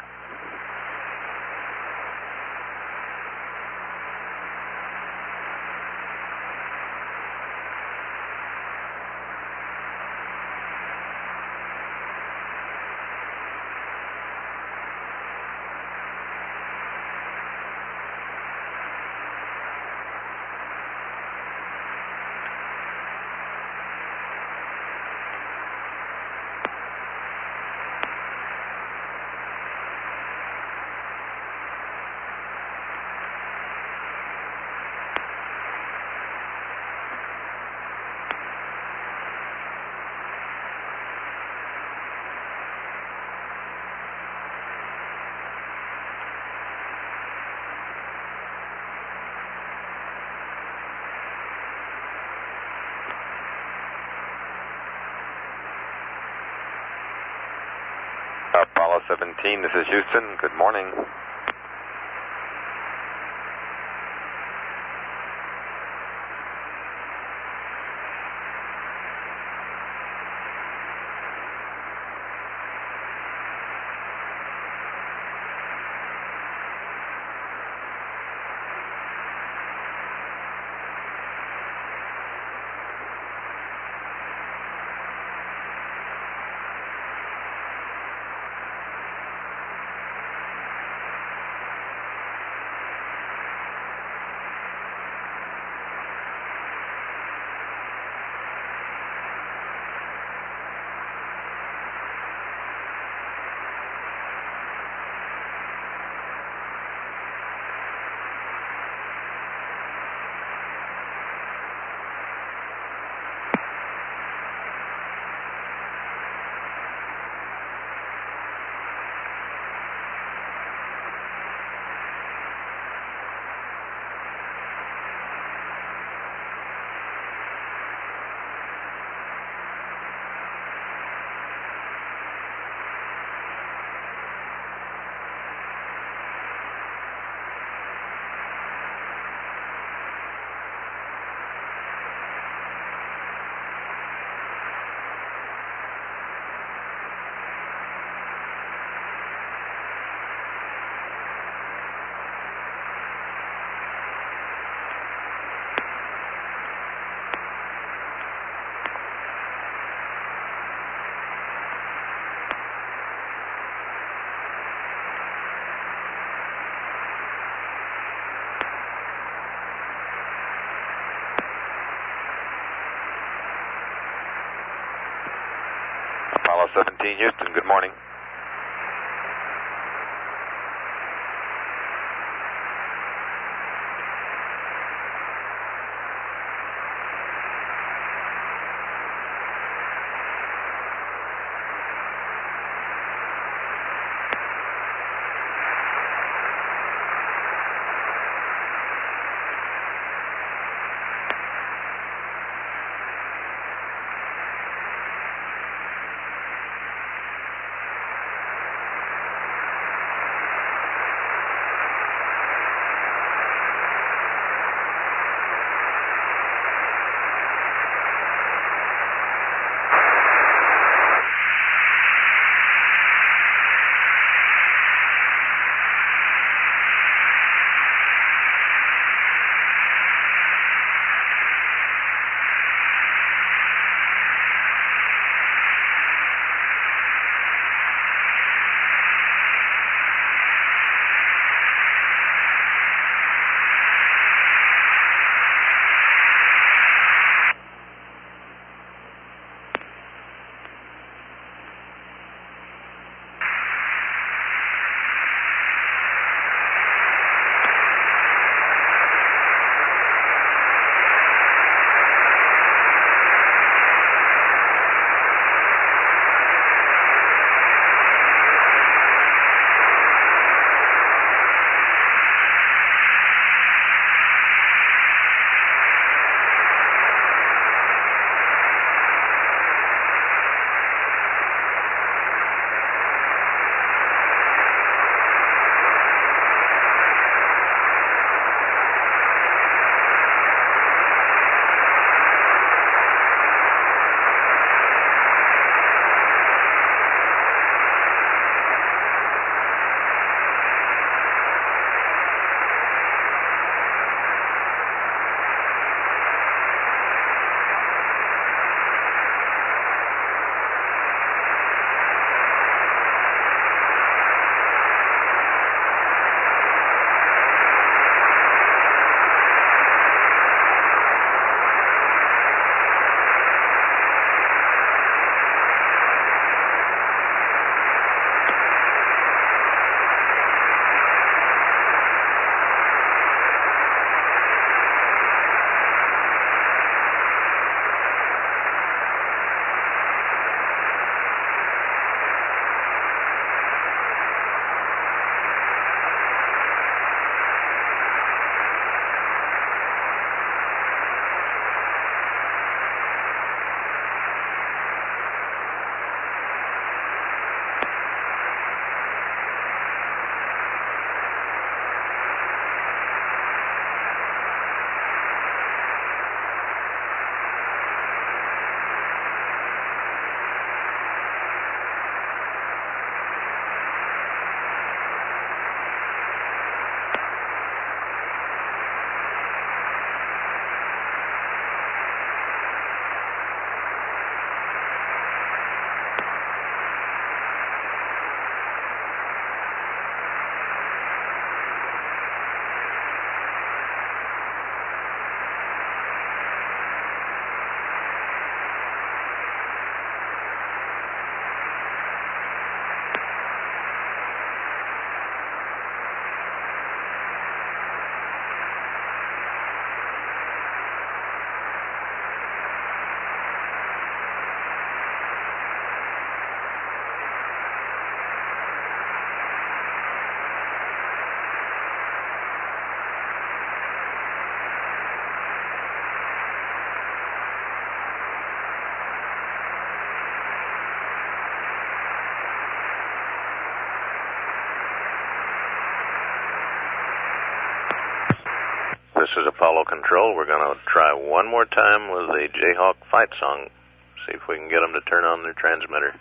D: Apollo 17, this is Houston, good morning. Apollo 17, Houston, good morning.
G: is Apollo Control. We're going to try one more time with the Jayhawk fight song. See if we can get them to turn on their transmitter.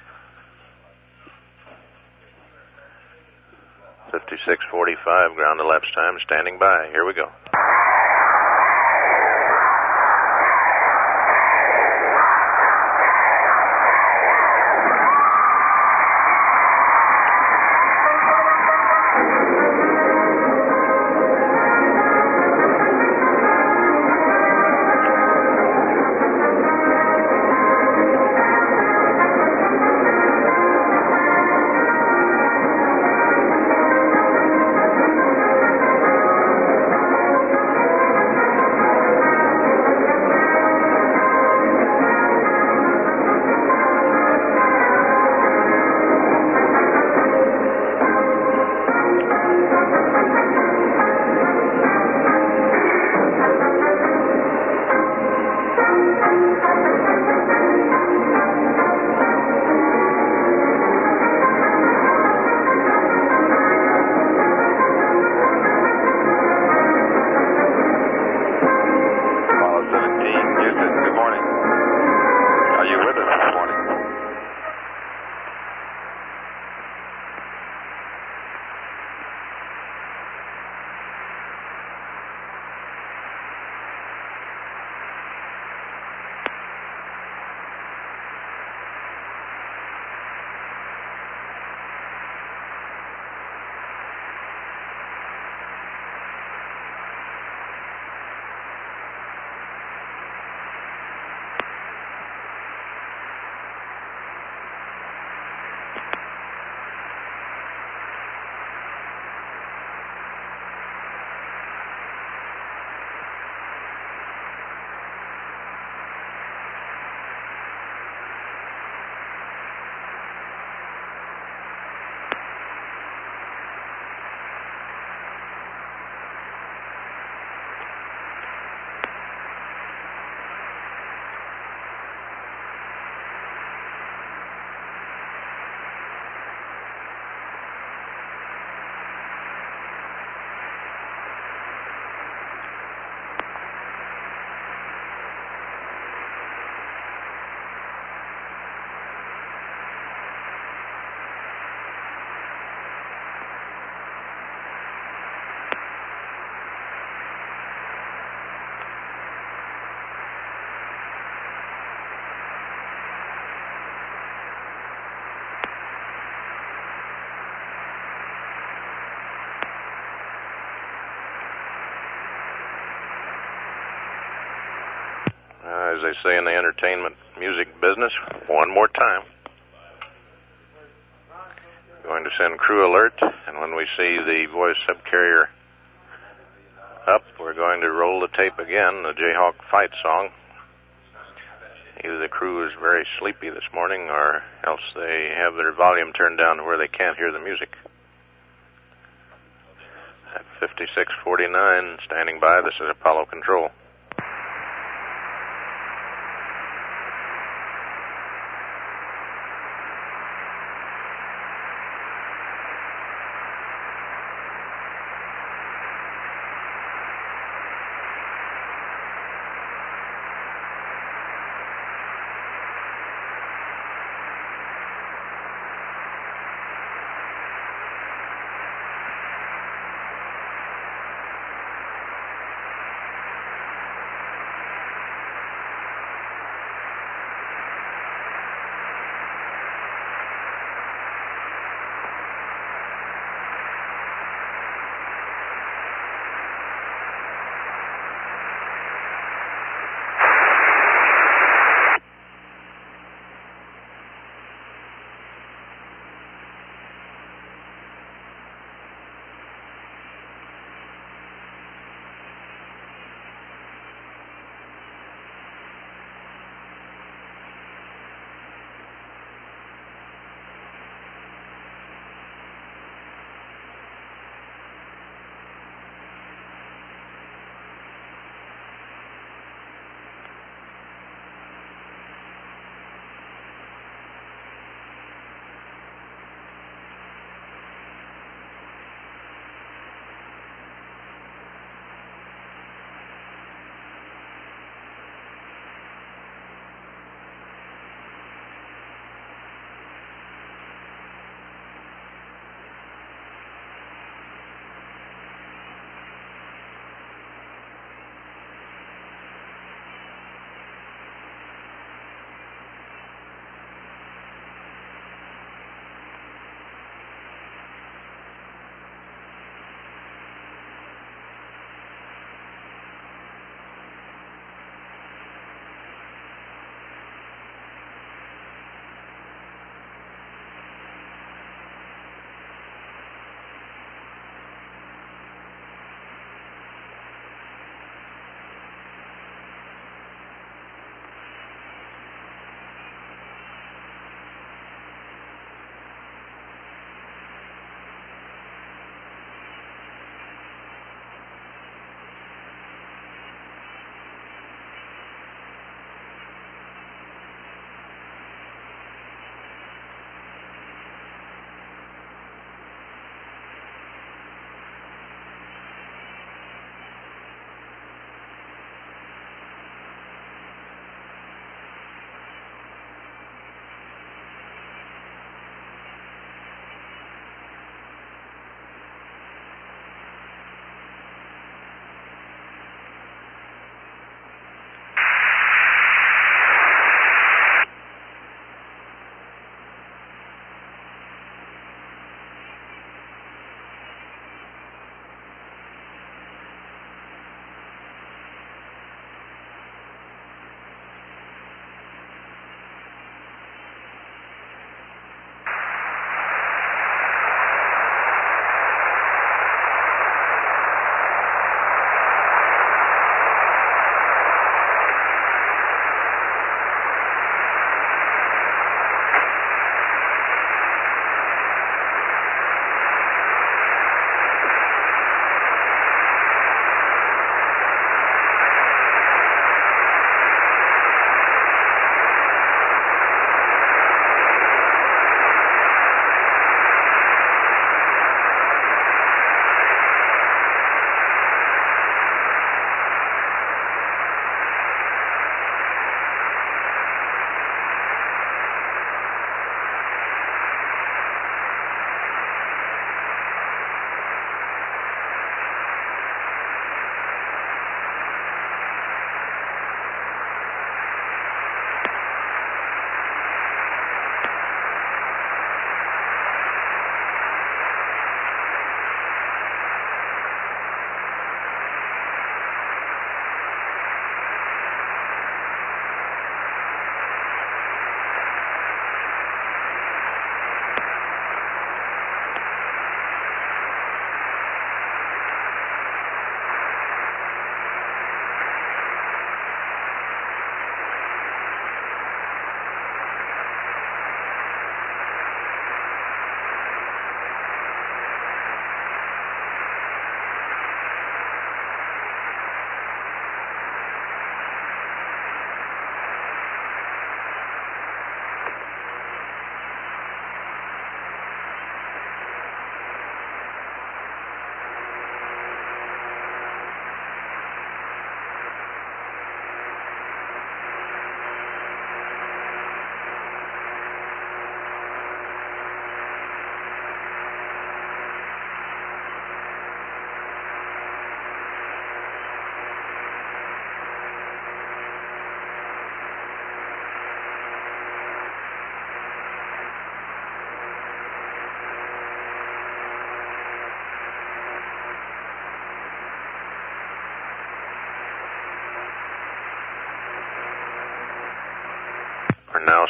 G: 56:45 ground elapsed time, standing by. Here we go. As they say in the entertainment music business, one more time. Going to send crew alert, and when we see the voice subcarrier up, we're going to roll the tape again, the Jayhawk fight song. Either the crew is very sleepy this morning, or else they have their volume turned down to where they can't hear the music. At 56:49, standing by, this is Apollo Control.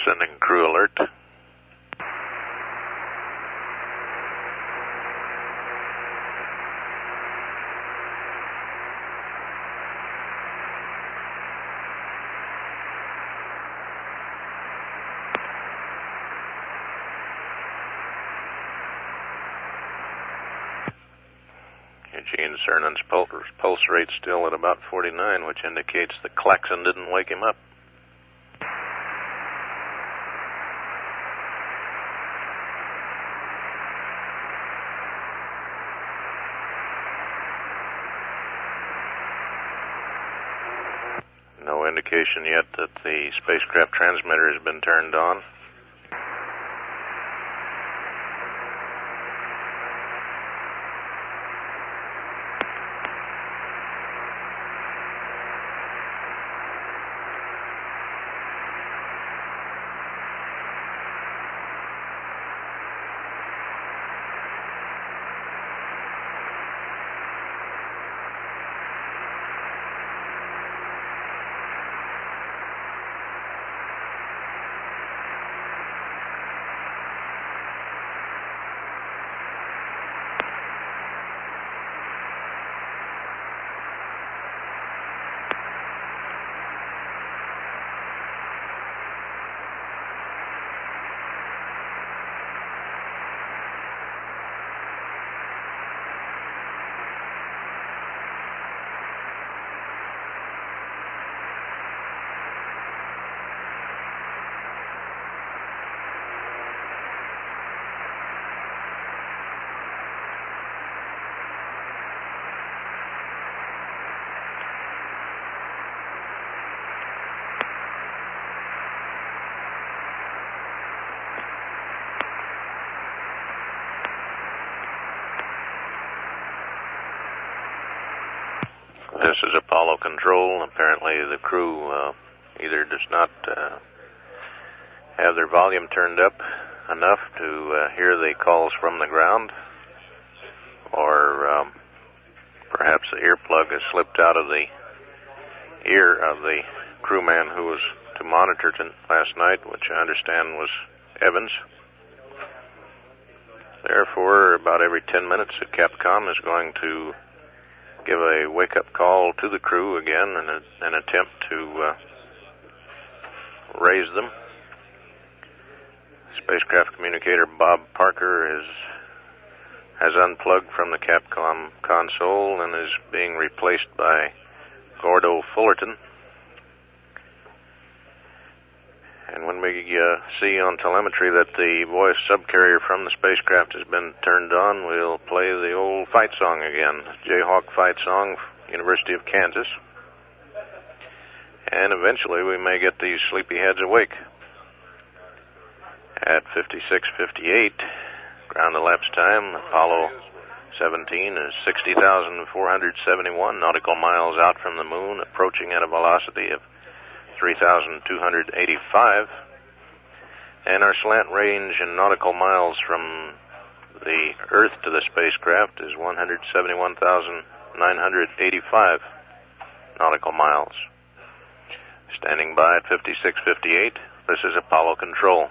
G: sending crew alert. Eugene Cernan's pulse rate still at about 49, which indicates the klaxon didn't wake him up. No indication yet that the spacecraft transmitter has been turned on. This is Apollo Control. Apparently the crew either does not have their volume turned up enough to hear the calls from the ground, or perhaps the earplug has slipped out of the ear of the crewman who was to monitor last night, which I understand was Evans. Therefore, about every 10 minutes, the Capcom is going to give a wake-up call to the crew again in an attempt to raise them. Spacecraft communicator Bob Parker has unplugged from the Capcom console and is being replaced by Gordo Fullerton. And when we see on telemetry that the voice subcarrier from the spacecraft has been turned on, we'll play the old fight song again, Jayhawk fight song, University of Kansas. And eventually we may get these sleepyheads awake. At 56:58, ground elapsed time, Apollo 17 is 60,471 nautical miles out from the moon, approaching at a velocity of 3,285, and our slant range in nautical miles from the Earth to the spacecraft is 171,985 nautical miles. Standing by at 56:58, this is Apollo Control.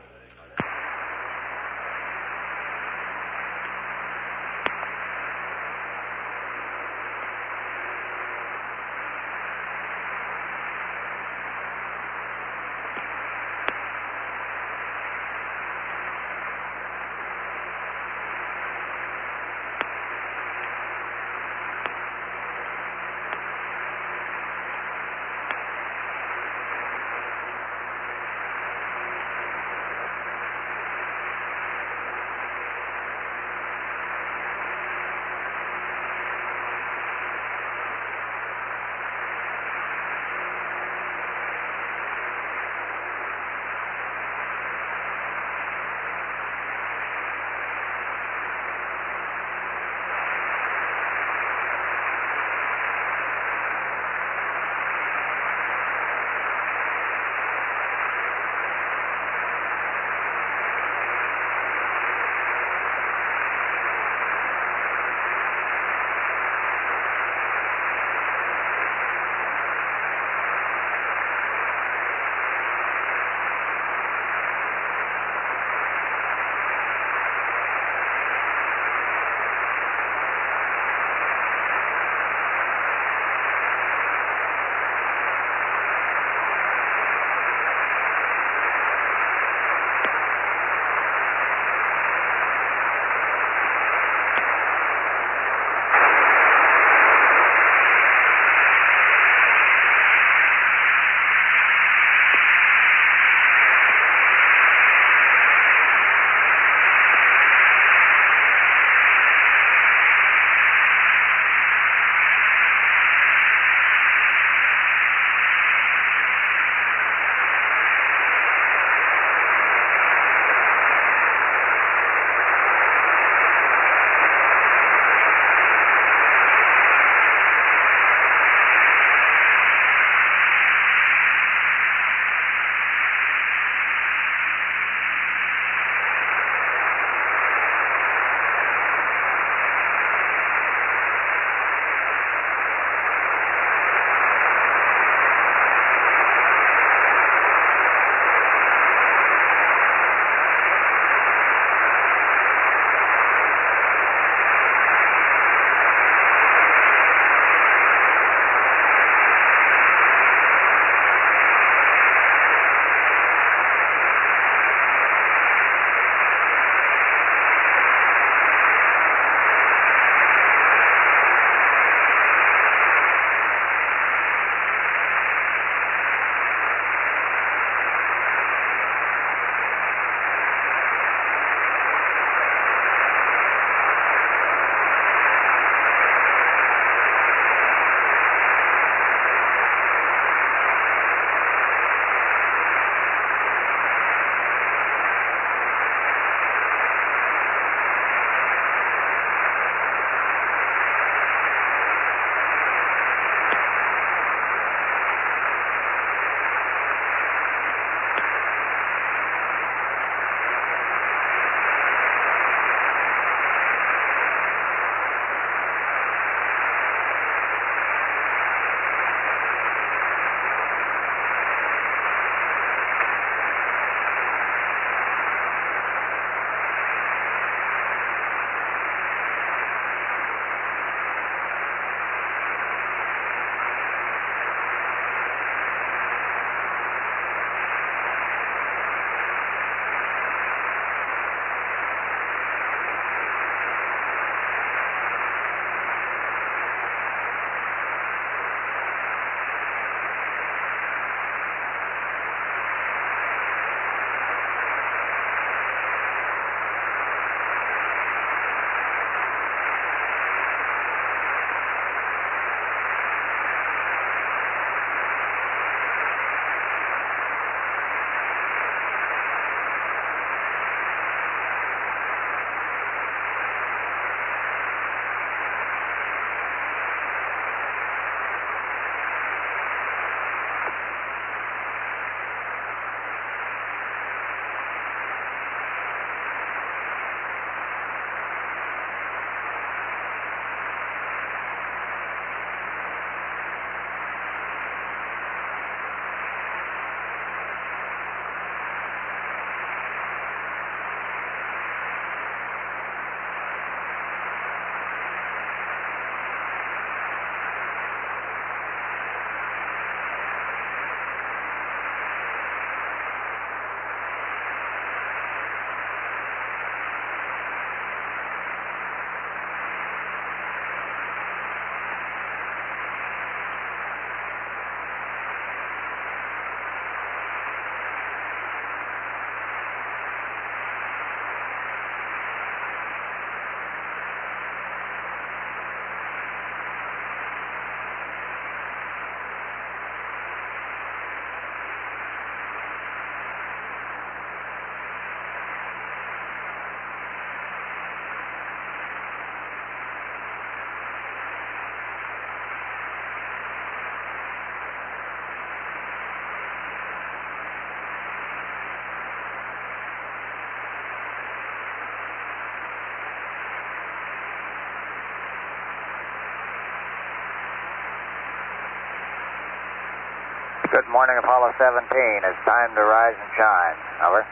H: Good morning, Apollo 17. It's time to rise and shine. Over.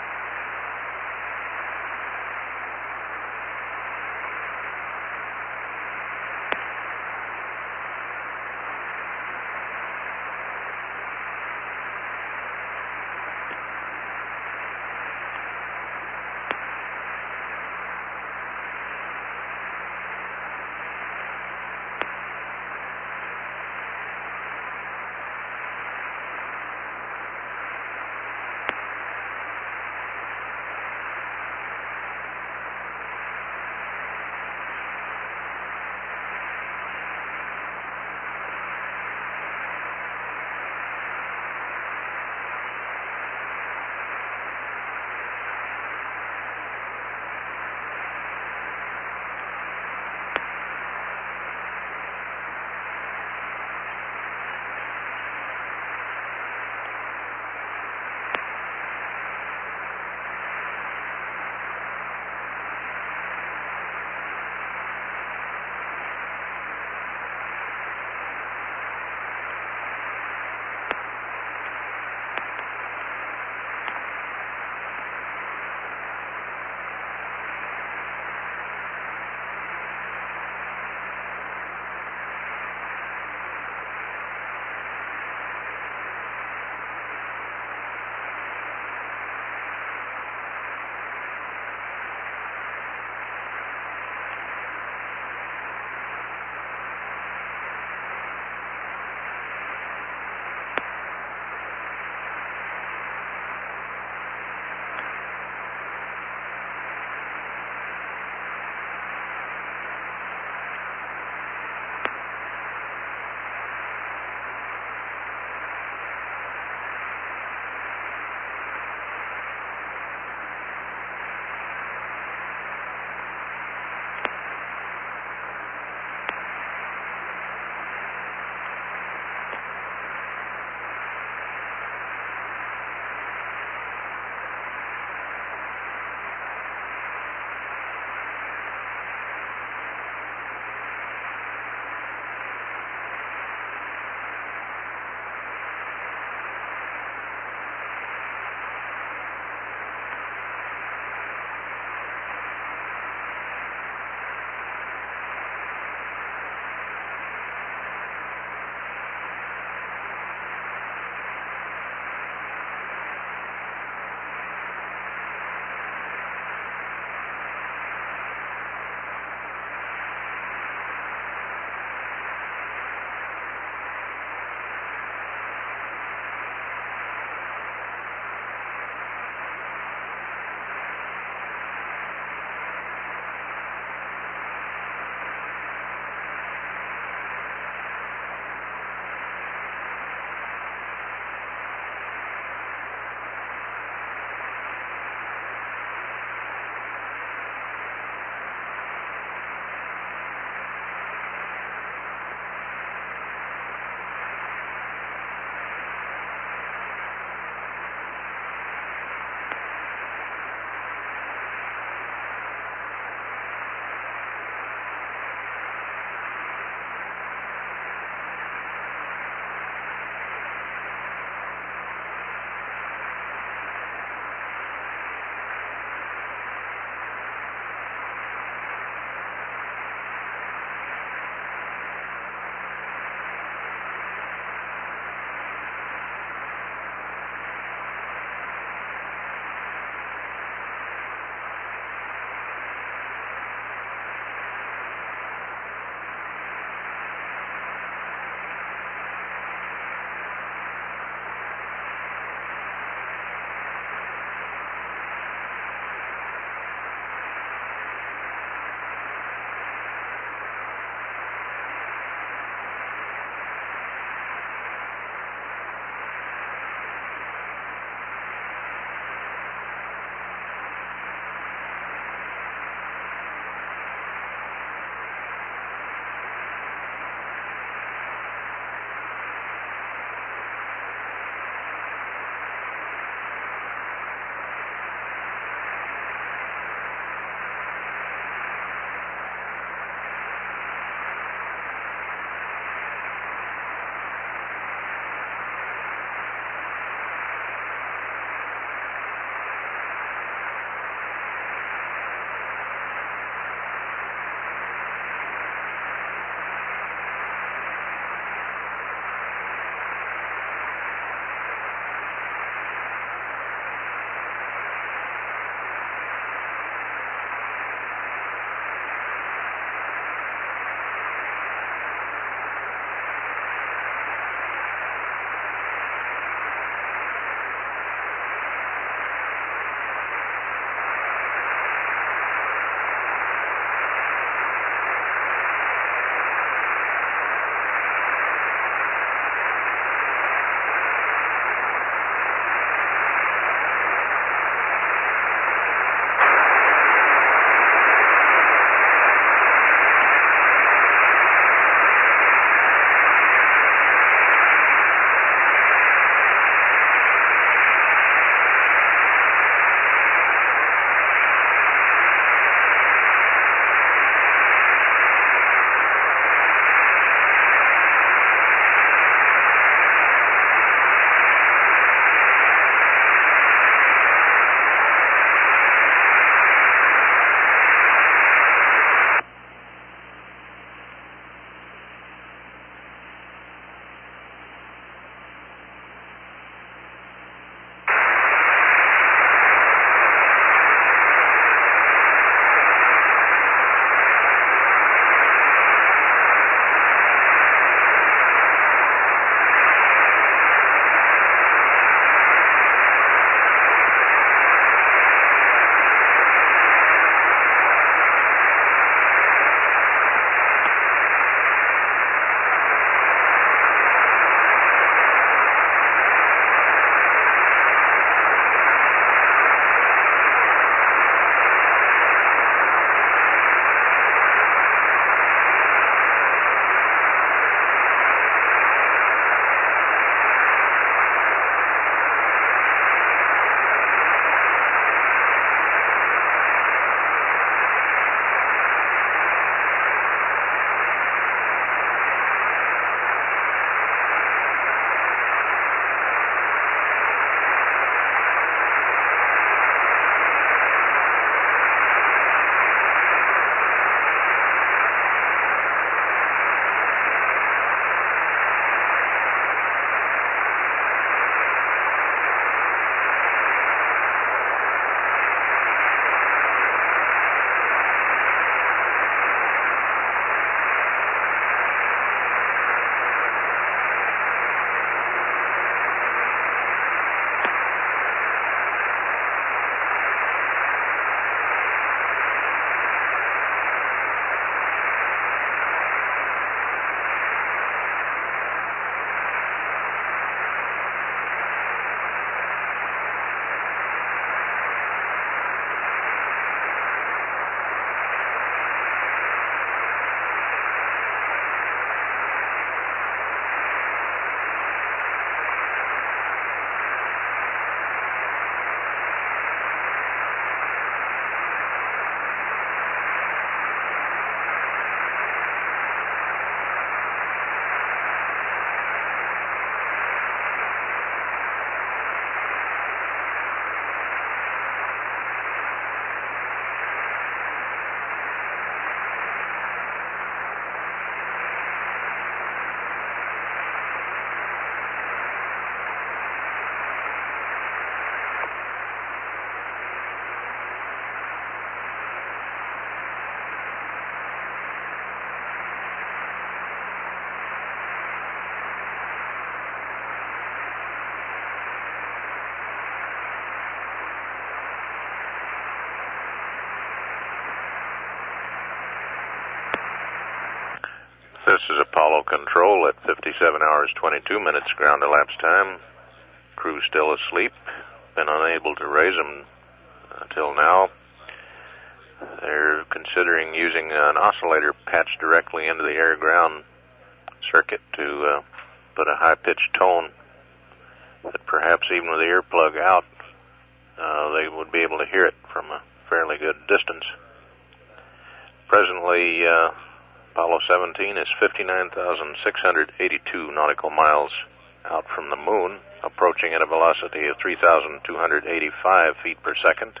G: control at 57 hours 22 minutes ground elapsed time. Crew still asleep. Been unable to raise them until now. They're considering using an oscillator patched directly into the air-ground circuit to put a high-pitched tone that perhaps even with the earplug out, they would be able to hear it from a fairly good distance. Presently, Apollo 17 is 59,682 nautical miles out from the moon, approaching at a velocity of 3,285 feet per second.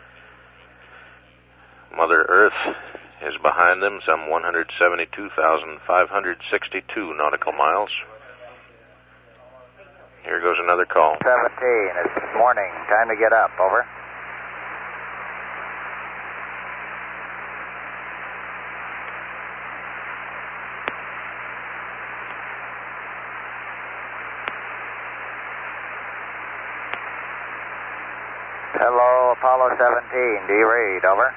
G: Mother Earth is behind them, some 172,562 nautical miles. Here goes another call.
H: 17, it's morning. Time to get up. Over. Hello, Apollo 17. Do you read? Over.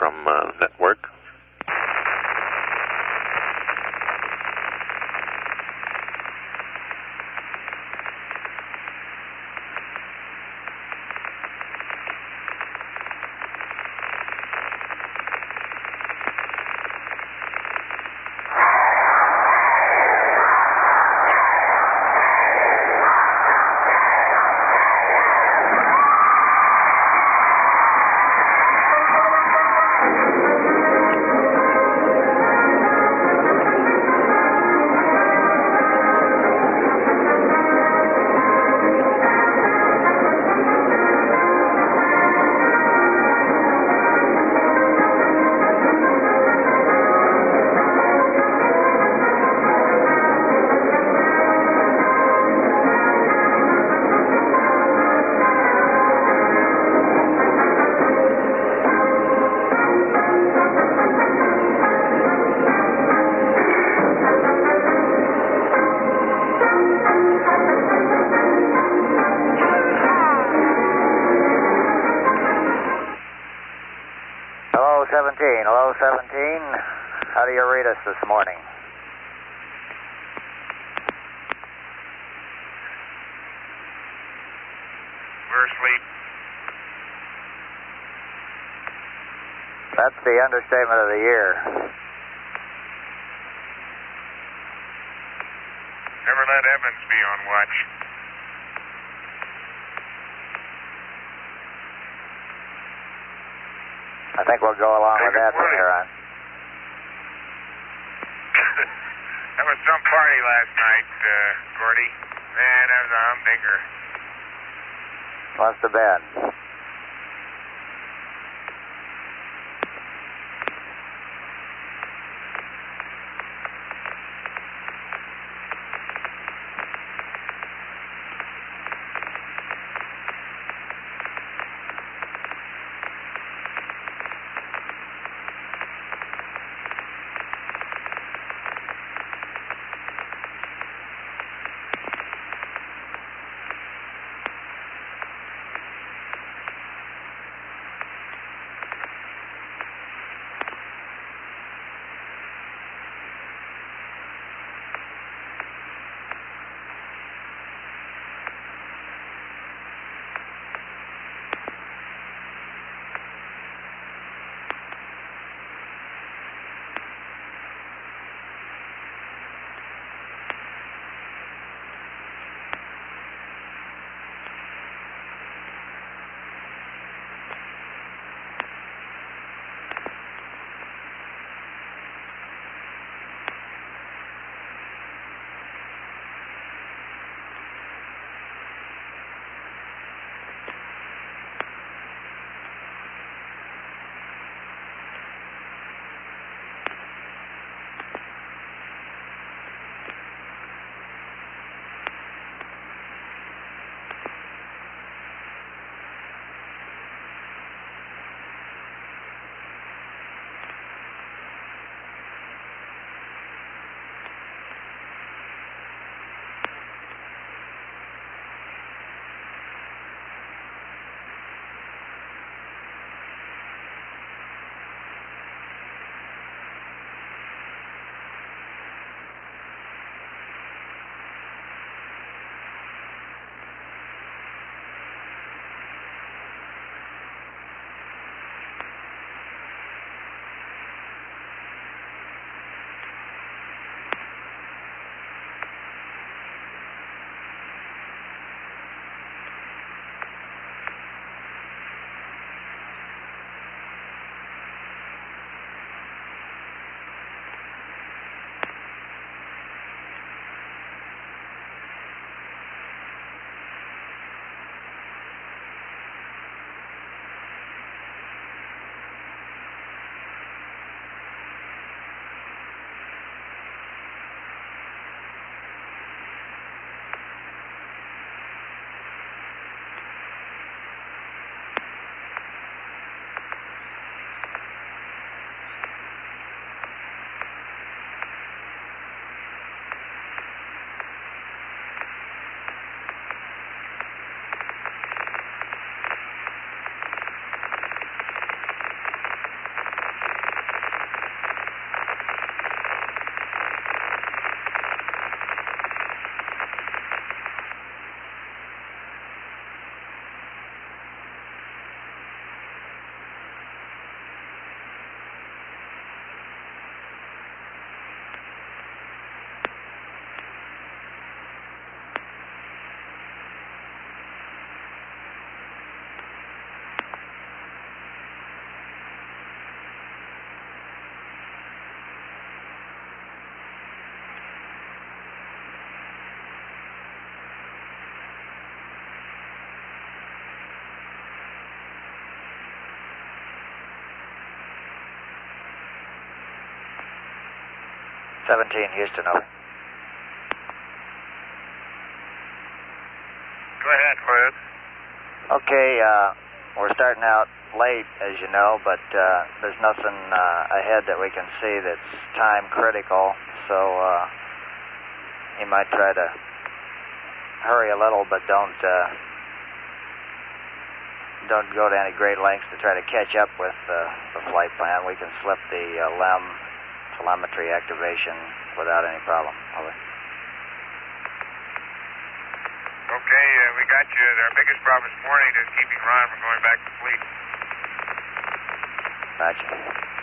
G: from network.
H: Hello, 17. How do you read us this morning?
B: We're asleep.
H: That's the understatement of the year.
B: Never let Evans be on watch.
H: I think we'll go along with that from here on.
B: That was some party last night, Gordy. Man, that was a humdinger.
H: Must have been. 17, Houston, over.
B: Go ahead, Fred.
H: Okay, we're starting out late, as you know, but there's nothing ahead that we can see that's time critical, so you might try to hurry a little, but don't go to any great lengths to try to catch up with the flight plan. We can slip the LEM telemetry activation without any problem. Over.
B: Okay, we got you. Our biggest problem this morning is keeping Ron from going back to fleet.
H: Gotcha.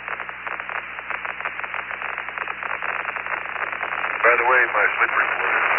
B: By the way, my slip report is